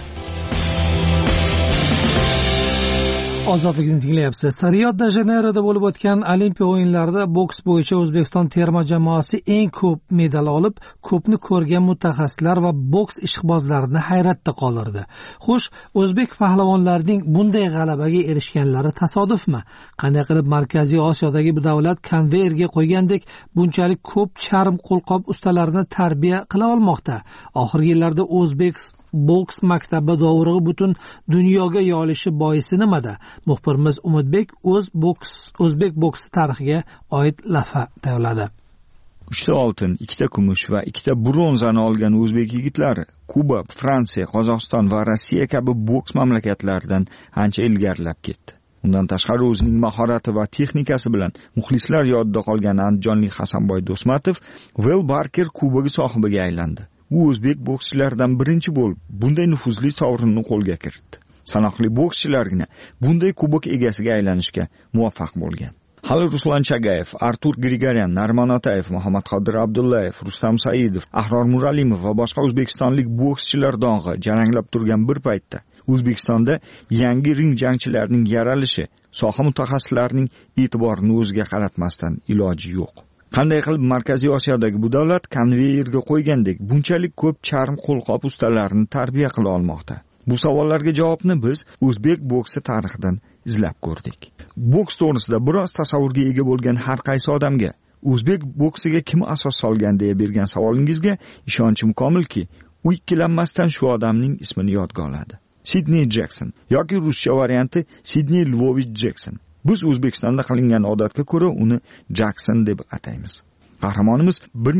C: Ozodlikni tinglayapsiz. Rio-de-Janeyroda bo'lib o'tgan Olimpiya o'yinlarida boks bo'yicha O'zbekiston terma jamoasi eng ko'p medal olib, ko'pni ko'rgan mutaxassislar va boks ishqibozlarini hayratda qoldirdi. Xo'sh, o'zbek pahlavonlarining bunday g'alabaga erishganlari tasodifmi? Qanday qilib Markaziy Osiyodagi bir davlat konveyerga qo'ygandek bunchalik ko'p charm qo'lqop ustalarini tarbiya qila olmoqda? Oxirgi yillarda o'zbek boks maktabi dovrug'i butun dunyoga yoyilishi boisi nimada? Muxbirimiz Umidbek o'zbek boksi tarixiga oid lavha tayyorladi.
R: 3 ta oltin, 2 ta kumush va 2 ta bronzani olgan o'zbek yigitlari Kuba, Fransiya, Qozog'iston va Rossiya kabi boks mamlakatlaridan ancha ilgarilab ketdi. Undan tashqari o'zining mahorati va texnikasi bilan muxlislar yodida qolgan andijonlik Hasanboy Do'smatov Vel Barker kubogi sohibiga aylandi. U o'zbek bokschilaridan birinchi bo'lib bunday nufuzli sovrinni qo'lga kiritdi. Sanoqli bokschilargina bunday kubok egasiga aylanishga muvaffaq bo'lgan. Hali Ruslan Chagayev, Artur Grigoryan, Narmon Otayev, Muhammadqodir Abdullayev, Rustam Saidov, Ahror Muralimov va boshqa o'zbekistonlik bokschilar dong'i jaranglab turgan bir paytda O'zbekistonda yangi ring jangchilarining yaralishi soha mutaxassislarining e'tiborini o'ziga qaratmasdan iloji yo'q. Qanday qilib Markaziy Osiyodagi bu davlat konveyerga qo'ygandek bunchalik ko'p charm qo'lqop ustalarini tarbiya qila olmoqda? Bu savollarga javobni biz o'zbek boksi tarixidan izlab ko'rdik. Boks to'g'risida biroz tasavvurga ega bo'lgan har qaysi odamga o'zbek boksiga kim asos solgan deya bergan savolingizga ishonchim komilki, u ikkilanmasdan shu odamning ismini yodga oladi. Sidney Jackson yoki ruscha varianti Sidney Lvovich Jackson. Biz O'zbekistonda qilingan odatga ko'ra uni Jackson deb ataymiz. Qahramonimiz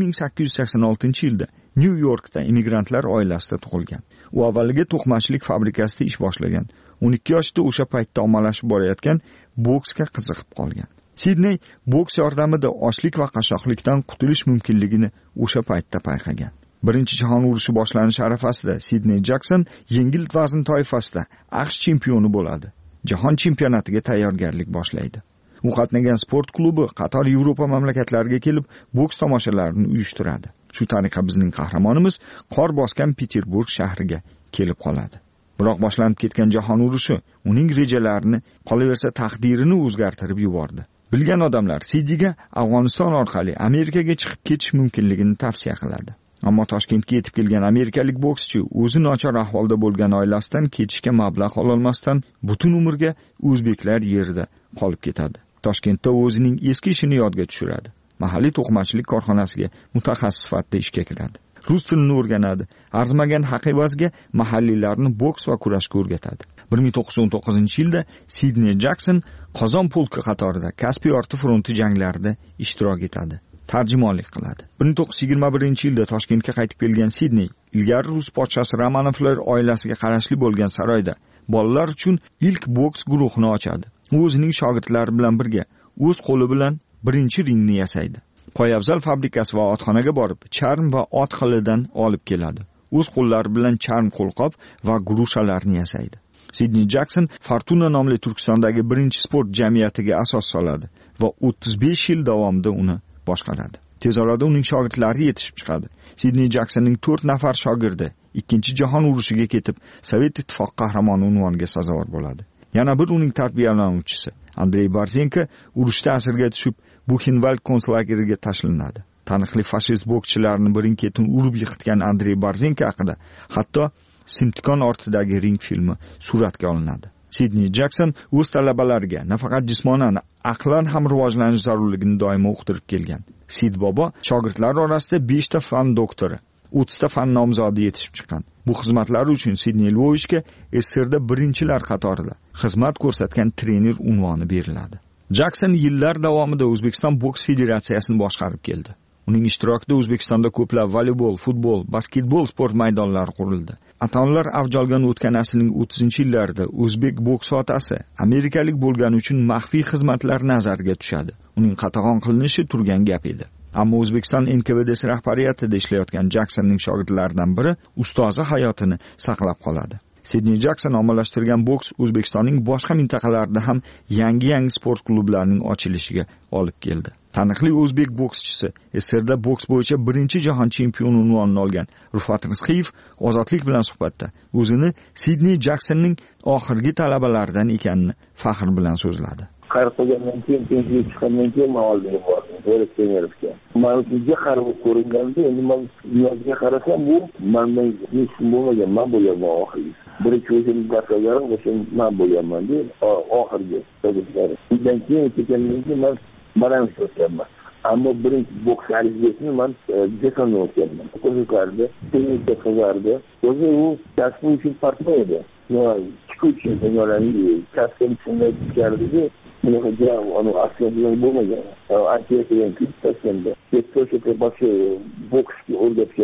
R: 1886-yilda New Yorkda immigrantlar oilasida tug'ilgan. U avvaliga to'qimachilik fabrikasida ish boshlagan. 12 yoshda o'sha paytda ommalashib borayotgan boksga qiziqib qolgan. Sidney boks yordamida ochlik va qashshoqlikdan qutulish mumkinligini o'sha paytda payqagan. Birinchi jahon urushi boshlanish arafasida Sidney Jackson yengil vazn toifasida AQSh chempioni bo'ladi. Jahon chempionatiga tayyorgarlik boshlaydi. U qatnagan sport klubi qator Yevropa mamlakatlariga kelib boks tomoshalarini uyushtiradi. Shu tariqa bizning qahramonimiz qor bosgan Peterburg shahriga kelib qoladi. Biroq boshlanib ketgan jahon urushi uning rejalarini, qolaversa taqdirini o'zgartirib yubordi. Bilgan odamlar Sidneyga Afg'oniston orqali Amerikaga chiqib ketish mumkinligini tavsiya qiladi. Ammo Toshkentga yetib kelgan amerikalik bokschi o'zi nochor ahvolda bo'lgan oilasidan ketishga mablag' ololmasdan butun umrga o'zbeklar yerida qolib ketadi. Toshkentda o'zining eski ishini yodga tushiradi. Mahalliy to'qimachilik korxonasiga mutaxassis sifatida ishga kiradi. Rus tilini o'rganadi. Arzimagan haq evaziga mahalliylarni boks va kurashga o'rgatadi. 1919-yilda Sidney Jackson Qozon polki qatorida Kaspiy orti fronti janglarida ishtirok etadi. Tarjimonlik qiladi. 1921-yilda Toshkentga qaytib kelgan Sidney ilgari rus podshasi Romanovlar oilasiga qarashli bo'lgan saroyda bolalar uchun ilk boks guruhini ochadi. U o'zining shogirdlari bilan birga o'z qo'li bilan birinchi ringni yasaydi. Poyabzal fabrikasi va otxonaga borib, charm va ot xilidan olib keladi. O'z qo'llari bilan charm qo'lqop va grushalarni yasaydi. Sidney Jackson Fortuna nomli Turkistondagi birinchi sport jamiyatiga asos soladi va 35 yil davomida uni boshqaradi. Tez orada uning shogirdlari yetishib chiqadi. Sidney Jacksonning 4 nafar shogirdi Ikkinchi jahon urushiga ketib, Sovet ittifoqi qahramoni unvoniga sazovor bo'ladi. Yana bir uning tarbiyalanuvchisi, Andrey Barzenko, urushda asirga tushib, Buchenwald konslageriga tashlanadi. Taniqli fashist bokschilarni birin-ketin urib yiqitgan Andrey Barzenko haqida hatto Simtikon ortidagi ring filmi suratga olinadi. Sidney Jackson o'z talabalariga nafaqat jismonan, aqlan ham rivojlanish zarurligini doimo uqtirib kelgan. Sid Bobo shogirdlari orasida 5 ta fan doktori, 30 ta fan nomzodi yetishib chiqqan. Bu xizmatlari uchun Sidney Lvovichga SSRda birinchilar qatorida xizmat ko'rsatgan trener unvoni beriladi. Jackson yillar davomida O'zbekiston boks federatsiyasini boshqarib keldi. Uning ishtirokida O'zbekistonda ko'plab voleybol, futbol, basketbol sport maydonlari qurildi. Atomlar avj olgan o'tgan asrning 30-yillarida o'zbek boks otasi amerikalik bo'lgani uchun maxfiy xizmatlar nazarga tushadi. Uning qatag'on qilinishi turgan gap edi. Ammo O'zbekiston NKVDS rahbariyatida ishlayotgan Jacksonning shogirdlaridan biri ustozi hayotini saqlab qoladi. Sidney Jackson ommalashtirgan boks O'zbekistonning boshqa mintaqalarida ham yangi sport klublarining ochilishiga olib keldi. Taniqli o'zbek bokschisi, SSRda boks bo'yicha birinchi jahon chempioni unvonini olgan Rufat Rizqiyev ozodlik bilan suhbatda o'zini Sidney Jacksonning oxirgi talabalaridan ekanini faxr bilan so'zladi.
S: Qarqagandan keyin pensiyaga chiqqandan keyin men oldiga bordim, O'riktemirga. Men uchunga qarab ko'ringanda, endi men yozga qarasam, bu mendan hech kim bo'lmagan, men bo'laman oxirgi. Birinchi o'zimni dastlagarim o'sha men bo'laman deb oxirgi tadbirlar. Undan keyin ketgandan keyin men balanс o'tganman. Ammo birinchi boks olimpiadasini men Jekonni o'tganman. Qo'ziqarda, tennisda qizardi. O'zi u kasbi uchun partner edi. Chiquvchi dunyolarning kasbini shunday chiqardi. Bunaqa jam, aslida bo'lmagan. Antiyaga kelib tashlandi. Kettoshga boshqa boksga o'rgatgan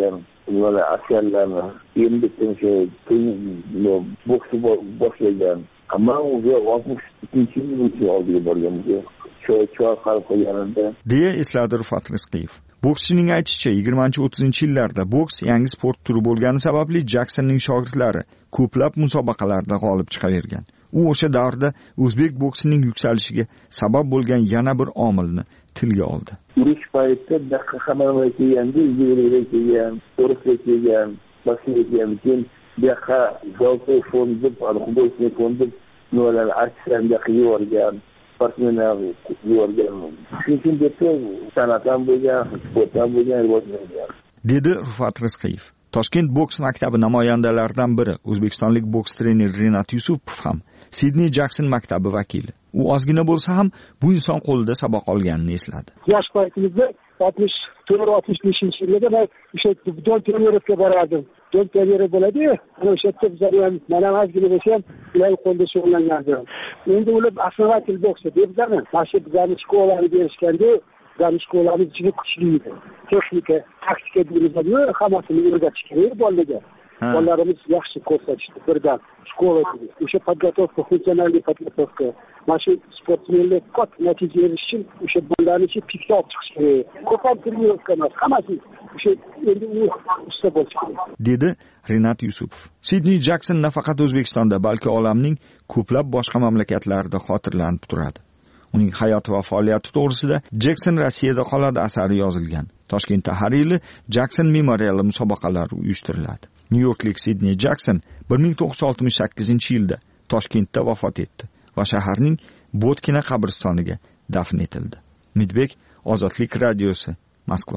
S: mana askarlarni endi o'sha boksni boshlagan. Ammo unga 62-yil oldiga borganmiz. Choy qarab qo'yganida
R: deya esladi Rifat Rizqiyev. Bokschining aytishicha, 20-30 yillarda boks yangi sport turi bo'lgani sababli Jaksonning shogirdlari ko'plab musobaqalarda g'olib chiqavergan. U o'sha davrda o'zbek boksining yuksalishiga sabab bo'lgan yana bir omilni tilga oldi.
S: Urush paytida hamma kelganda, yig'ilib kelgan, o'rishga kelgan, boshqa kelgan, buyoqqa Zoltoy fondi, Xudosniy fondi nimalar aksiyaga qiyorgan, partnerlar qiyorgan. Shunchaki deb san'atdan bo'lgan, sportdan bo'lgan rivojlangan.
R: Dedi Rifat Rizqiyev. Toshkent boks maktabi namoyandalaridan biri O'zbekistonlik boks treneri Rinat Yusupov ham Sidney Jakson maktabi vakili. U ozgina bo'lsa ham bu inson qo'lida saboq olganini esladi.
T: Yosh paytimizda 64-65 yillarda men o'sha Don Trenerovga borardim. Don Trenerov bo'ladi-yu, ana o'sha yerda bizlar ham mana ozgina bo'lsa ham ular qo'lda shug'ullangandim. Endi ular основатель boksa debizlarmi? Mana bizlarni shkolani berishganda, bizlarni shkolamiz juda kuchli edi. Texnika, taktika deyiladi-yu, hammasini o'rgatish kerak bolalarga. Bolalarimiz yaxshi ko'rsatishdi birdan. Shkolada o'sha podgotovka, funksionalniy podgotovka. Mana shu sportmenlar katta natija erish uchun o'sha bolalarni pikda olib chiqish kerak. Ko'pam trenirovka emas, hammasi o'sha endi u usta bo'lish kerak.
R: Dedi Rinat Yusupov. Sidney Jakson nafaqat O'zbekistonda, balki olamning ko'plab boshqa mamlakatlarida xotirlanib turadi. Uning hayoti va faoliyati to'g'risida Jackson Rossiyada qoladi asari yozilgan. Toshkentda har yili Jackson memoriali musobaqalari uyushtiriladi. Nyu-Yorklik Sidney Jakson 1968-yilda Toshkentda vafot etdi va shaharning Botkina qabristoniga dafn etildi. Midbek, Ozodlik radiosi, Moskva.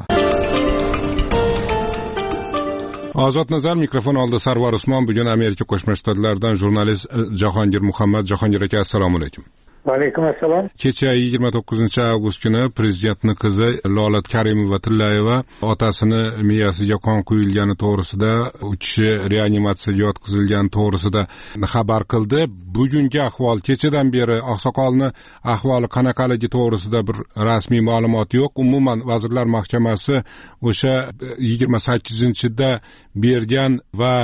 A: Ozod nazar, mikrofon oldi Sarvar Usmon. Bugun Amerika Qo'shma Shtatlaridan jurnalist Jahongir Muhammad. Jahongir aka, assalomu alaykum.
U: Va alaykum assalom.
A: Kecha 29-avgust kuni prezidentning qizi Lola Karimova-Tillayeva otasini miyasiga qon quyilgani to'g'risida, u kishi reanimatsiyaga yotqizilgani to'g'risida xabar qildi. Bugungi ahvol, kechadan beri oqsoqolni ahvoli qanaqaligi to'g'risida bir rasmiy ma'lumot yo'q. Umuman Vazirlar Mahkamasi o'sha 28-da bergan va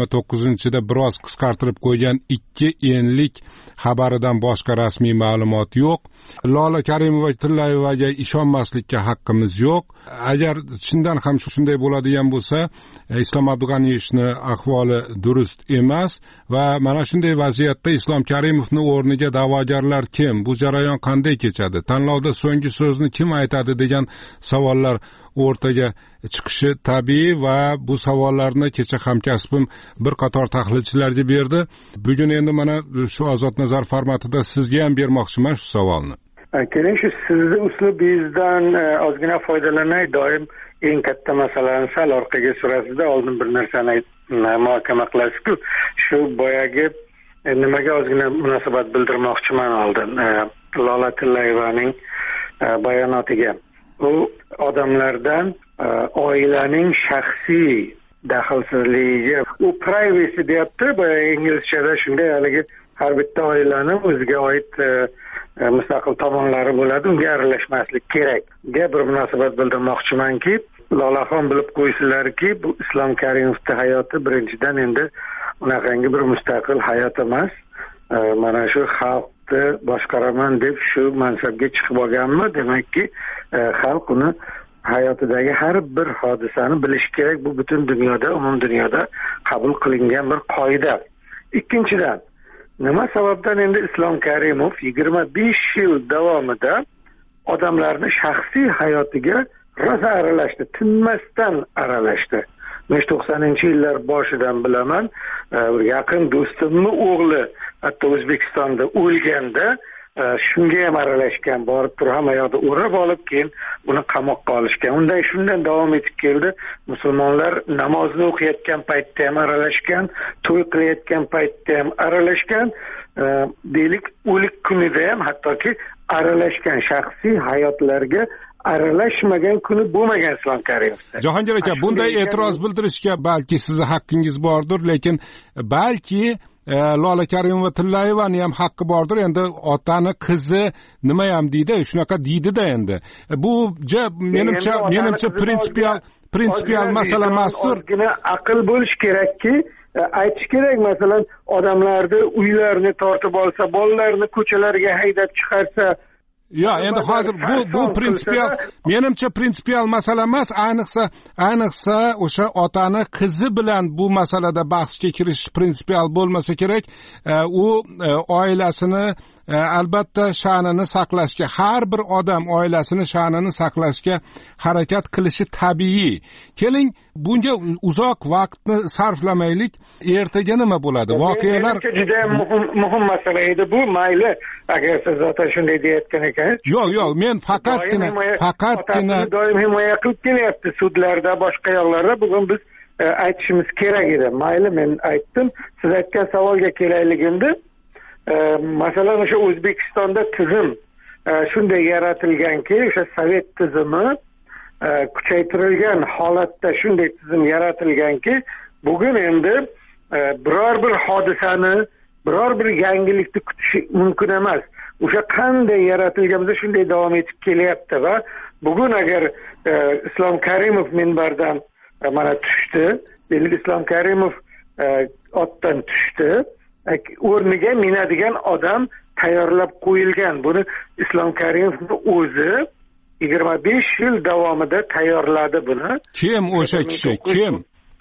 A: 29-da biroz qisqartirib qo'ygan 2 enlik xabaridan boshqa rasmiy ma'lumot yo'q. Lola Karimova-Tillayevaga ishonmaslikka haqqimiz yo'q. Agar chindan ham shunday bo'ladigan bo'lsa, Islom Abdug'aniyevning ahvoli durust emas va mana shunday vaziyatda Islom Karimovning o'rniga da'vogarlar kim? Bu jarayon qanday kechadi? Tanlovda so'nggi so'zni kim aytadi degan savollar o'rtaga chiqishi tabiiy va bu savollarni kecha hamkasbim bir qator tahlilchilarga berdi. Bugun endi mana shu Ozod nazar formatida sizga ham bermoqchiman shu savolni.
U: Keling, shu sizni uslubingizdan ozgina foydalanay. Doim eng katta masalani sal orqaga surasizda, oldin bir narsani muhokama qilasiz-ku. Shu boyagi nimaga ozgina munosabat bildirmoqchiman oldin. Lola Tillayevaning bayonotiga. U odamlardan oilaning shaxsiy daxlsizligiga, u privacy deyapti, inglizchada shunday, haligi har bitta oilani o'ziga oid mustaqil tomonlari bo'ladi, unga aralashmaslik kerak deya bir munosabat bildirmoqchimanki, Lolaxon bilib qo'ysinlarki, bu Islom Karimovning hayoti birinchidan endi unaqangi bir mustaqil hayot emas. Mana shu xalqni boshqaraman deb shu mansabga chiqib olganmi, demakki xalq uni hayotidagi har bir hodisani bilishi kerak. Bu butun dunyoda, umum dunyoda qabul qilingan bir qoida. Ikkinchidan, nima sababdan endi Islom Karimov 25 yil davomida odamlarni shaxsiy hayotiga rosa aralashdi, tinmasdan aralashdi. 90-yillar boshidan bilaman, yaqin do'stimning o'g'li hatto O'zbekistonda o'lganda shunga ham aralashgan, borib turib hamma yoqda o'rab olib, keyin uni qamoqqa olishgan. Undan shundan davom etib keldi. Musulmonlar namozni o'qiyotgan paytda ham aralashgan, to'y qilayotgan paytda ham aralashgan, deylik o'lik kunida ham hattoki aralashgan, shaxsiy hayotlarga aralashmagan kuni bo'lmagan Islom Karimov.
A: Jahongir aka, bunday e'tiroz bildirishga balki sizni haqqingiz bordir, lekin balki Lola Karimova-Tillayevani ham haqqi bordir. Endi otani qizi nima ham deydi, shunaqa deydi-da endi. Bu menimcha prinsipial masala emasdir.
U: Ozgina aql bo'lish kerakki, aytish kerak, masalan, odamlarni uylarini tortib olsa, bolalarni ko'chalarga haydab chiqarsa,
A: yo, endi hozir bu prinsipial, menimcha prinsipial masala emas, ayniqsa o'sha otani qizi bilan bu masalada bahsga kirish prinsipial bo'lmasa kerak. U oilasini albatta sha'nini saqlashga, har bir odam oilasini sha'nini saqlashga harakat qilishi tabiiy. Keling, bunga uzoq vaqtni sarflamaylik. Ertaga nima bo'ladi? Voqealar
U: juda muhim masala edi bu. Mayli, agar siz zaten shunday deyotgan ekansiz.
A: Yo'q, men faqatgina
U: doim himoya qilib kelyapti sudlarda, boshqa yoqlarda. Bugun biz aytishimiz kerak edi. Mayli, men aytdim. Siz aytgan savolga kelaylik endi. Masalan, o'sha O'zbekistonda tizim shunday yaratilganki, o'sha sovet tizimi kuchaytirilgan holatda shunday tizim yaratilganki, bugun endi biror bir hodisani, biror bir yangilikni kutish mumkin emas. O'sha qanday yaratilgan bo'lsa shunday davom etib kelyapti va bugun agar Islom Karimov minbardan mana tushdi, demak Islom Karimov otdan tushdi, o'rniga minadigan odam tayyorlab qo'yilgan. Buni Islom Karimovning o'zi 25 yil davomida tayyorladi buni.
A: Kim o'sha kishi? Kim?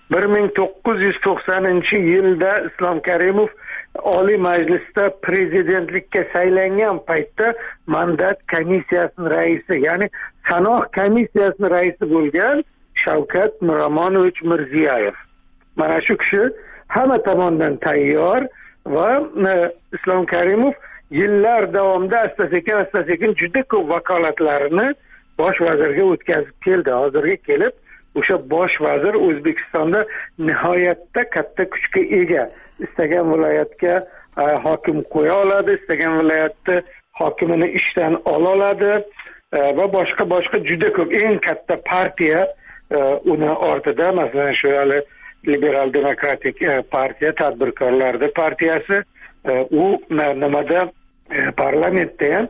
U: 1990-yilda Islom Karimov Oliy Majlisda prezidentlikka saylangan paytda mandat komissiyasining raisi, ya'ni sanoq komissiyasining raisi bo'lgan Shavkat Miromonovich Mirziyoyev. Mana shu kishi hamma tomonidan tayyor va Islom Karimov yillar davomida asta-sekin juda ko'p vakolatlarini bosh vazirga o'tkazib keldi. Hozirga kelib o'sha bosh vazir O'zbekistonda nihoyatda katta kuchga ega. Istagan viloyatga hokim qo'ya oladi, istagan viloyatda hokimini ishdan ola oladi va boshqa juda ko'p eng katta partiya uni ortida, masalan shu Liberal Demokratik partiya, tadbirkorlarning partiyasi, u nimada parlamentda ham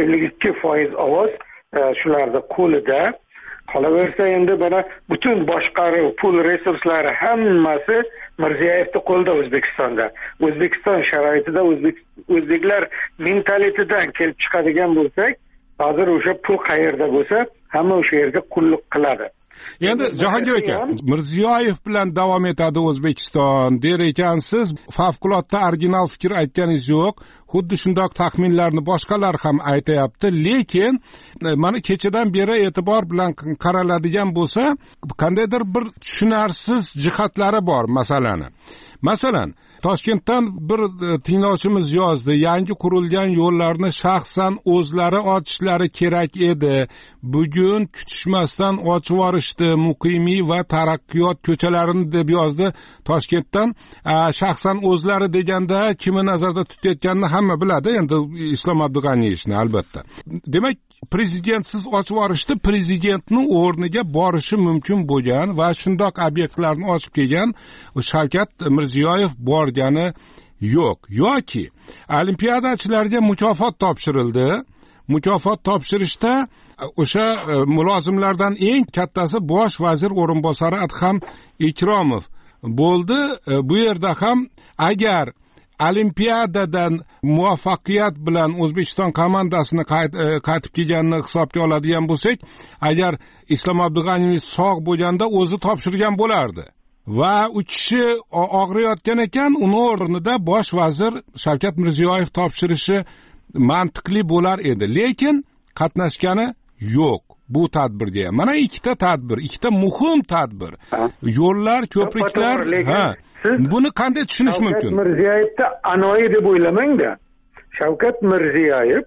U: 52% ovoz shularda qo'lida. Qolaversa endi mana butun boshqaruv, pul resurslari hammasi Mirziyoyevning qo'lida O'zbekistonda. O'zbekiston sharoitida o'zbeklar mentalitetidan kelib chiqadigan bo'lsak, hozir o'sha pul qayerda bo'lsa, hamma o'sha yerga qulluq qiladi.
A: Endi Jahongir aka, Mirziyoyev bilan davom etadi O'zbekiston der ekansiz. Favqulodda original fikr aytganingiz yo'q. Xuddi shundoq taxminlarni boshqalar ham aytayapti, lekin mana kechadan beri e'tibor bilan qaraladigan bo'lsa, qandaydir bir tushunarsiz jihatlari bor masalani. Masalan, Toshkentdan bir tinglovchimiz yozdi, yangi qurilgan yo'llarni shaxsan o'zlari ochishlari kerak edi. Bugun kutishmasdan ochib yuborishdi, muqimiy va taraqqiyot ko'chalarini deb yozdi Toshkentdan. Shaxsan o'zlari deganda kimni nazarda tutayotganini hamma biladi, endi Islom Abdug'aniyevni albatta. Demak, prezidentsiz ochib yuborishdi, prezidentning o'rniga borishi mumkin bo'lgan va shundoq obyektlarni ochib kelgan Shavkat Mirziyoyev borgani yo'q. Yoki olimpiadachilarga mukofot topshirildi. Mukofot topshirishda o'sha mulozimlardan eng kattasi bosh vazir o'rinbosari Adham Ikromov bo'ldi. Bu yerda ham agar olimpiadadan muvaffaqiyat bilan O'zbekiston komandasini qaytib kelganini hisobga oladigan bo'lsak, agar Islom Abdug'aniyev sog' bo'lganda o'zi topshirgan bo'lardi. Va u kishi og'riyotgan ekan, uni o'rnida bosh vazir Shavkat Mirziyoyev topshirishi mantiqli bo'lar edi. Lekin qatnashgani yo'q bu tadbirga. Mana ikkita tadbir, ikkita muhim tadbir. Yo'llar, ko'priklar, buni qanday tushunish mumkin?
U: Shavkat Mirziyoyevni anoyi deb o'ylamang-da. Shavkat Mirziyoyev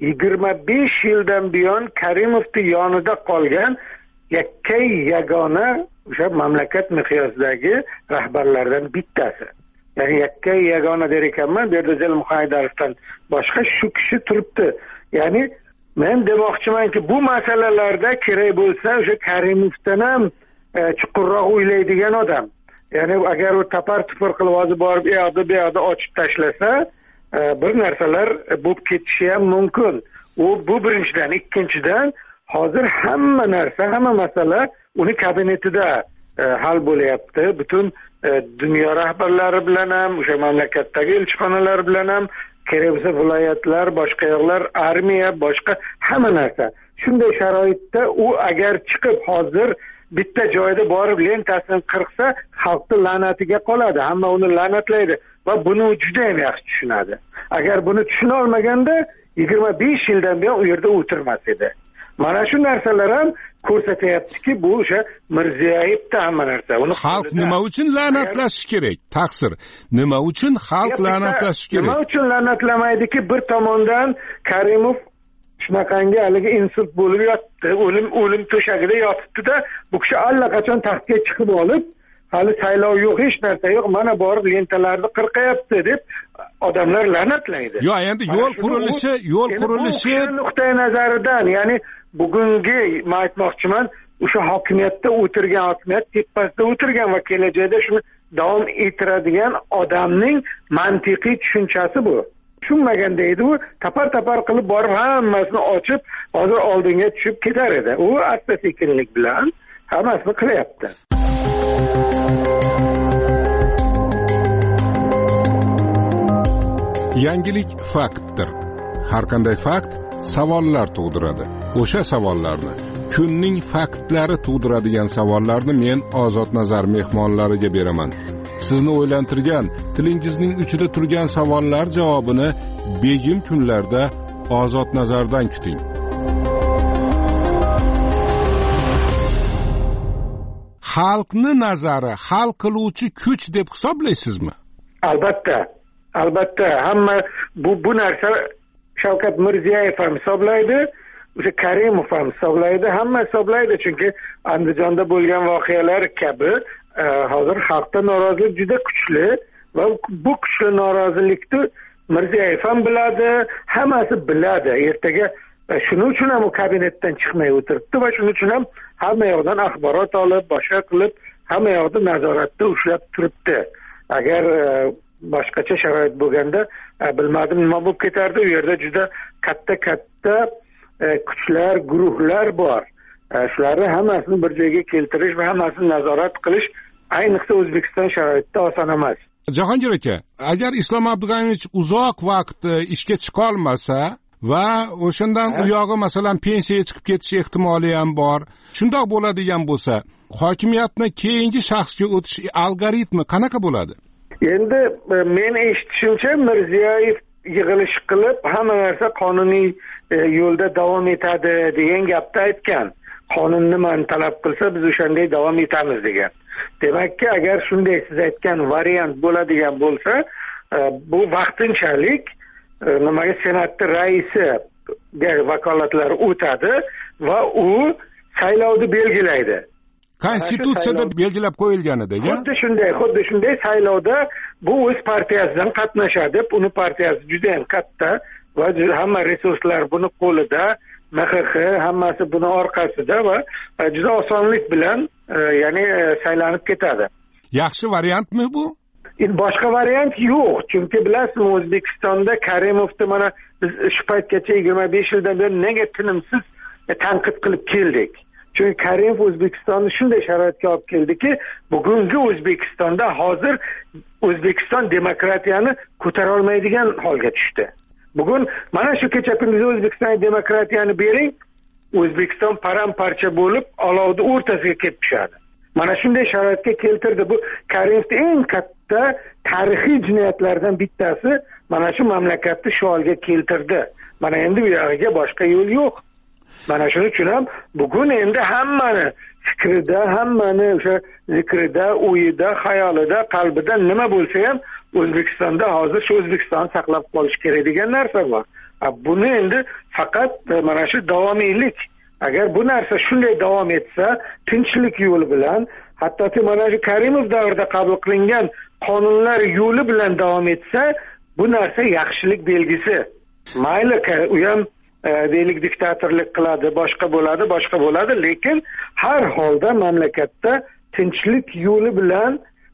U: 25 yildan buyon Karimovning yonida qolgan yakkay yagona o'sha mamlakat miqyosidagi rahbarlardan bittasi. Ya'ni yakkay yagona der ekanman, bu yerda Jalil Haydarovdan boshqa shu kishi turibdi. Ya'ni men demoqchimanki, bu masalalarda kerak bo'lsa o'sha Karimovdan ham chuqurroq o'ylaydigan odam. ya'ni agar u tapar tupur qilib hozir borib bu yoqda ochib tashlasa bir narsalar bo'lib ketishi ham mumkin. Bu birinchidan. Ikkinchidan hozir hamma masala uni kabinetida hal bo'lyapti. Butun dunyo rahbarlari bilan ham, o'sha mamlakatdagi elchixonalar bilan ham, kerak bo'lsa viloyatlar, boshqa yoqlar, armiya, boshqa hamma narsa. Shunday sharoitda u agar chiqib hozir bitta joyda borib lentasini qirqsa, xalqning la'natiga qoladi. Hamma uni la'natlaydi va buni juda ham yaxshi tushunadi. Agar buni tushuna olmaganda 25 yildan buyon u yerda o'tirmas edi. Mana shu narsalar ham ko'rsatyaptiki, bu o'sha Mirziyoyevda hamma narsa.
A: Xalq nima uchun la'natlashi kerak? Taqsir. Nima uchun xalq la'natlashi kerak?
U: Nima uchun la'natlamaydiki? Bir tomondan Karimov shunaqangi haligi insult bo'lib yotdi, o'lim to'shagida yotibdi-da, bu kishi allaqachon taxtga chiqib olib, hali saylov yo'q, hech narsa yo'q, mana borib lentalarni qirqayapti deb odamlar la'natlaydi.
A: Yo'q, endi yo'l qurilishi
U: nuqtai nazaridan, ya'ni bugungi men aytmoqchiman, o'sha hokimiyatda o'tirgan, hokimiyat tepasida o'tirgan va kelajakda shuni davom ettiradigan odamning mantiqiy tushunchasi bu. Tushunmaganda edi u tapar qilib borib hammasini ochib, hozir oldinga tushib ketar edi. U asta-sekinlik bilan hammasini qilyapti.
A: Yangilik faktdir. Har qanday fakt savollar tug'diradi. O'sha savollarni, kunning faktlari tug'diradigan savollarni men Ozod Nazar mehmonlariga beraman. Sizni o'ylantirgan, tilingizning uchida turgan savollar javobini begim kunlarda Ozod Nazardan kuting. Xalqni nazari hal qiluvchi kuch deb hisoblaysizmi?
U: Albatta, hamma bu narsa Shavkat Mirziyoyev ham hisoblaydi, o'sha Karimov ham hisoblaydi, hamma hisoblaydi, chunki Andijonda bo'lgan voqealar kabi hozir xalqda norozilik juda kuchli va bu kuchli norozilikni Mirziyoyev ham biladi, hammasi biladi. Ertaga shuning uchun ham u kabinetdan chiqmay o'tiribdi va shuning uchun ham hamma yoqdan axborot olib, boshqa qilib, hamma yoqda nazoratda ushlab turibdi. Agar boshqacha sharoit bo'lganda, bilmadim nima bo'lib ketardi. U yerda juda katta kuchlar, guruhlar bor. Shularni hammasini bir joyga keltirish va hammasini nazorat qilish ayniqsa O'zbekiston sharoitida oson emas.
A: Jahongir aka, agar Islom Abdug'aniyevich uzoq vaqt ishga chiqa olmasa va o'shandan u yog'i masalan pensiyaga chiqib ketish ehtimoli ham bor. Shundoq bo'ladigan bo'lsa, hokimiyatni keyingi shaxsga o'tish algoritmi qanaqa bo'ladi?
U: Endi men eshitishimcha Mirziyoyev yig'ilish qilib, hamma narsa qonuniy yo'lda davom etadi degan gapni aytgan. Qonun nimani talab qilsa, biz o'shanday davom etamiz degan. Demakki, agar shunday siz aytgan variant bo'ladigan bo'lsa, bu vaqtinchalik nimaga senatning raisiga vakolatlari o'tadi va u saylovni belgilaydi.
A: Konstitutsiyada belgilab qo'yilganida,
U: xuddi shunday saylovda bu o'z partiyasidan qatnashadi deb, uni partiyasi juda ham katta va hamma resurslar buni qo'lida, MXX hammasi buni orqasida va juda osonlik bilan ya'ni saylanib ketadi.
A: Yaxshi variantmi bu?
U: Boshqa variant yo'q, chunki bilasizmi, O'zbekistonda Karimovni mana biz shu paytgacha 25 yildan beri nega tinimsiz tanqid qilib keldik? Chunki Karimov O'zbekistonni shunday sharoitga olib keldiki, bugungi O'zbekistonda hozir O'zbekiston demokratiyani ko'tara olmaydigan holga tushdi. Bugun mana shu kecha kunduz O'zbekistonga demokratiyani bering, O'zbekiston param-parcha bo'lib, olovni o'rtasiga kelib tushadi. Mana shunday sharoitga keltirdi. Bu Karimovning eng katta tarixiy jinoyatlardan bittasi mana shu mamlakatni shu holga keltirdi. Mana endi bu yerga boshqa yo'l yo'q. Mana shuning uchun ham bugun endi hammani fikrida, hammani o'sha zikrida, o'yida, xayolida, qalbida nima bo'lsa ham O'zbekistonda hozir shu O'zbekistonni saqlab qolish kerak degan narsa bor. Buni endi faqat mana shu davomiylik. Agar bu narsa shunday davom etsa, tinchlik yo'li bilan, hattoki mana shu Karimov davrida qabul qilingan qonunlar yo'li bilan davom etsa, bu narsa yaxshilik belgisi. Mayli, u ham deylik diktatorlik qiladi, boshqa bo'ladi, lekin har holda mamlakatda tinchlik yo'li bilan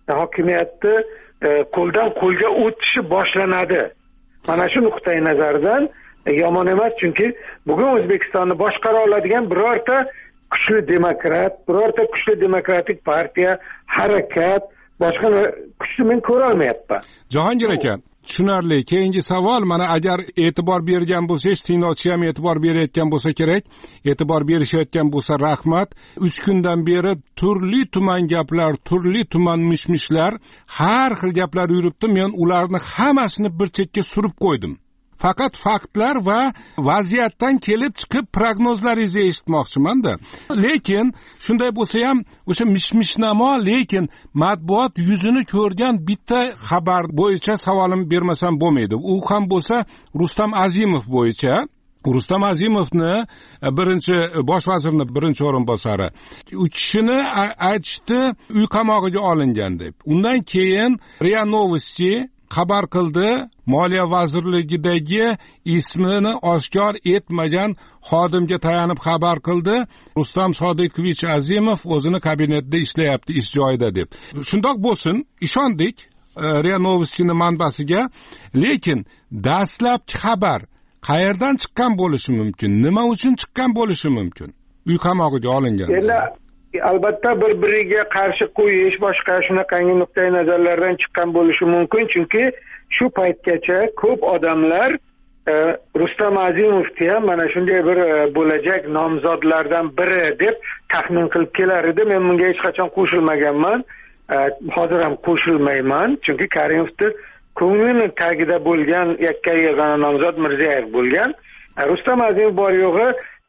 U: hokimiyatni qo'ldan qo'lga o'tishi boshlanadi. Mana shu nuqtai nazardan yomon emas, chunki bugun O'zbekistonni boshqara oladigan birorta kuchli demokrat, birorta kuchli demokratik partiya, harakat, boshqa kuchni men ko'ra olmayapman.
A: Jahongir aka, tushunarli. Keyingi savol, mana agar e'tibor bergan bo'lsangiz, tinglovchi ham e'tibor berayotgan bo'lsa kerak, e'tibor berishayotgan bo'lsa rahmat. 3 kundan beri turli tuman gaplar, turli tuman mishmishlar, har xil gaplar yuribdi. Men ularni hammasini bir chetga surib qo'ydim. Faqat faktlar va vaziyatdan kelib chiqib prognozlaringizni eshitmoqchiman-da. Lekin shunday bo'lsa ham o'sha mishmishnamo, lekin matbuot yuzini ko'rgan bitta xabar bo'yicha savolim bermasam bo'lmaydi. U ham bo'lsa Rustam Azimov bo'yicha. Rustam Azimovni birinchi bosh vazirning birinchi o'rinbosari. U kishini aytishdi uy qamog'iga olingan deb. Undan keyin RIA Novosti xabar qildi, Moliya vazirligidagi ismini oshkor etmagan xodimga tayanib xabar qildi. Rustam Sodiqovich Azimov o'zini kabinetida ishlayapti, ish joyida deb. Shundoq bo'lsin, ishondik RIA Novostining manbasiga, lekin dastlabki xabar qayerdan chiqqan bo'lishi mumkin? Nima uchun chiqqan bo'lishi mumkin? Uy qamog'iga olingan.
U: Albatta bir-biriga qarshi qo'yish, boshqa shunaqangi nuqtai nazarlardan chiqqan bo'lishi mumkin, chunki shu paytgacha ko'p odamlar Rustam Azimovni ham mana shunday bir bo'lajak nomzodlardan biri deb taxmin qilib kelar edi. Men bunga hech qachon qo'shilmaganman. Hozir ham qo'shilmayman, chunki Karimovni ko'nglini tagida bo'lgan yakkayu yagona nomzod Mirziyoyev bo'lgan. Rustam Azimov bor yo'g'i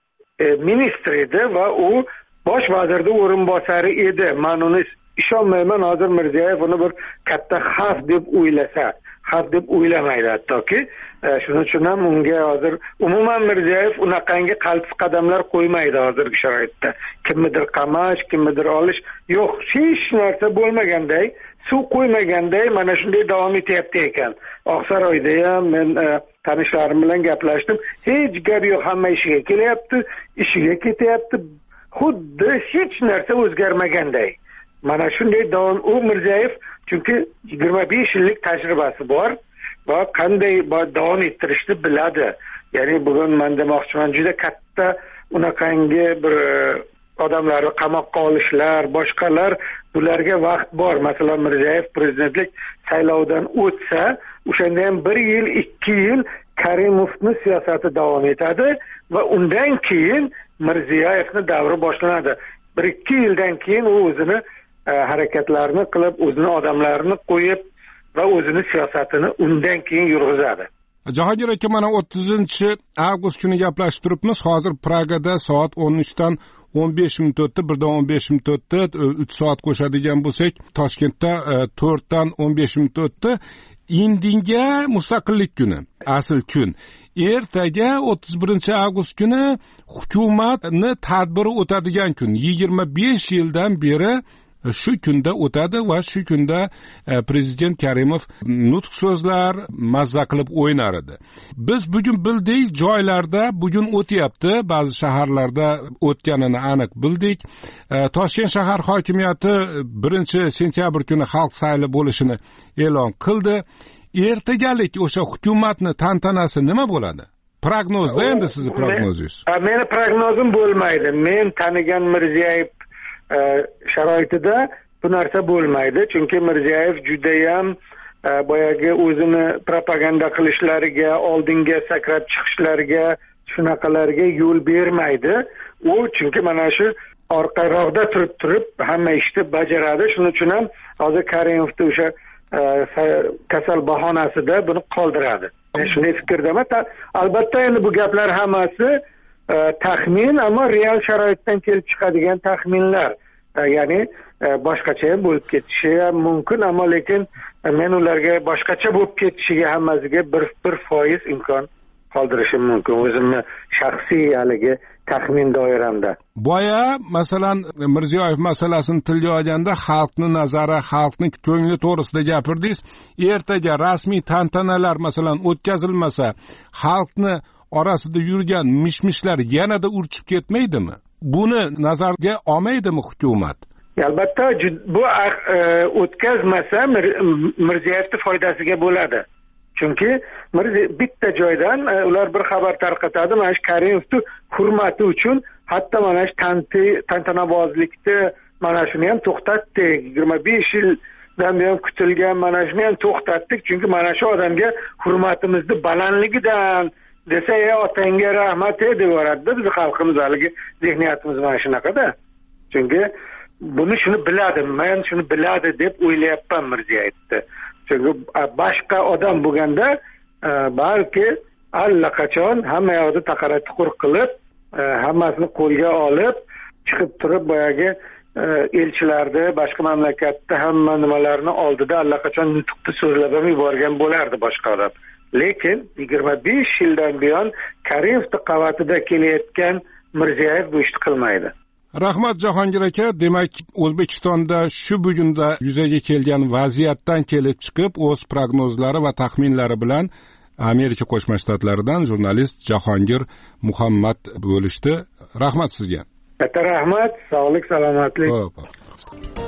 U: ministr edi va u bosh vazirning o'rinbosari edi. Men uni ishonmayman, hozir Mirziyoyev uni bir katta xavf deb o'ylasa. Xavf deb o'ylamaydi hattoki. Shuning uchun ham unga hozir umuman Mirziyoyev unaqangi qaltis qadamlar qo'ymaydi hozirgi sharoitda. Kimnidir qamash, kimnidir olish yo'q, hech narsa bo'lmaganday, suv qo'ymaganday mana shunday davom etyapti ekan. Oqsaroyda ham men tanishlarim bilan gaplashdim. Hech gap yo'q, hamma ishiga kelyapti, ishiga ketyapti. Xuddi hech narsa o'zgarmaganday. Mana shunday davom u Mirziyoyev, chunki 25 yillik tajribasi bor va qanday davom ettirishni biladi. Ya'ni bugun men demoqchiman, juda katta unaqangi bir odamlarni qamoqqa olishlar, boshqalar, bularga vaqt bor. Masalan, Mirziyoyev prezidentlik saylovidan o'tsa, o'shanda ham 1 yil, 2 yil Karimovning siyosati davom etadi va undan keyin Mirziyoyevning davri boshlanadi. 1-2 yildan keyin u o'zini harakatlarni qilib, o'zini odamlarini qo'yib va o'zini siyosatini undan keyin yurg'izadi.
A: Jahongir aka, mana 30 avgust kuni gaplashib turibmiz. Hozir Pragada soat 13 dan 15 minut o'tdi, birdan 15 minut o'tdi. 3 soat qo'shadigan bo'lsak, Toshkentda 4 dan 15 minut o'tdi. Indinga mustaqillik kuni, asl kun. Ertaga 31 avgust kuni hukumatni tadbiri o'tadigan kun. 25 yildan beri shu kunda o'tadi va shu kunda prezident Karimov nutq so'zlar mazza qilib o'ynar edi. Biz bugun bildik, joylarda bugun o'tyapti, ba'zi shaharlarda o'tganini aniq bildik. Toshkent shahar hokimiyati 1-sentyabr kuni xalq sayli bo'lishini e'lon qildi. Ertagalik o'sha hukumatning tantanasi nima bo'ladi? Prognozda endi sizni prognozingiz.
U: Meni prognozim bo'lmaydi. Men tanigan Mirziyoyev sharoitida bu narsa bo'lmaydi, chunki Mirziyoyev juda ham boyagi o'zini propaganda qilishlariga, oldinga sakrab chiqishlariga, shunaqalarga yo'l bermaydi. U chunki mana shu orqaroqda turib hamma ishni bajaradi. Shuning uchun ham hozir Karimovni o'sha kasal bahonasida buni qoldiradi. Men shunday fikrdaman. Albatta endi bu gaplar hammasi taxmin, ammo real sharoitdan kelib chiqadigan taxminlar. Ya'ni boshqacha ham bo'lib ketishi ham mumkin, ammo lekin men ularga boshqacha bo'lib ketishiga hammasiga 1% imkon qoldirishim mumkin o'zimni shaxsiy haligi taxmin doiramda.
A: Boya masalan Mirziyoyev masalasini tilga olganda xalqni nazari, xalqni ko'ngli to'g'risida gapirdingiz. Ertaga rasmiy tantanalar masalan o'tkazilmasa, xalqni orasida yurgan mishmishlar yanada urchib ketmaydimi? Buni nazarga olmaydimi hukumat?
U: albatta bu o'tkazmasa Mirziyoyevni foydasiga bo'ladi. Chunki bitta joydan ular bir xabar tarqatadi, mana shu Karimovni hurmati uchun hatto mana shu tantanabozlikni mana shuni ham to'xtatdik. 25 yildan buyon kutilgan mana shuni ham to'xtatdik. Chunki mana shu odamga hurmatimizni balandligidan desa, otangga rahmat deyaveradi. Biz xalqimiz haligi zehniyatimiz mana shunaqada. Chunki shuni biladi, men shuni biladi deb o'ylayapman Mirziyoyevni. Chunki boshqa odam bo'lganda balki allaqachon hamma yoqda taqara-tuqur qilib, hammasini qo'lga olib, chiqib turib boyagi elchilarni boshqa mamlakatda hamma nimalarni oldida allaqachon nutqni so'zlab ham yuborgan bo'lardi boshqa odam. Lekin 25 yildan buyon Karimovni qavatida kelayotgan Mirziyoyev bu ishni qilmaydi.
A: Rahmat Jahongir aka, demak O'zbekistonda shu bugunda yuzaga kelgan vaziyatdan kelib chiqib, o'z prognozlari va taxminlari bilan Amerika Qo'shma Shtatlaridan jurnalist Jahongir Muhammad bo'lishdi. Rahmat sizga.
U: Katta rahmat, sog'lik, salomatlik.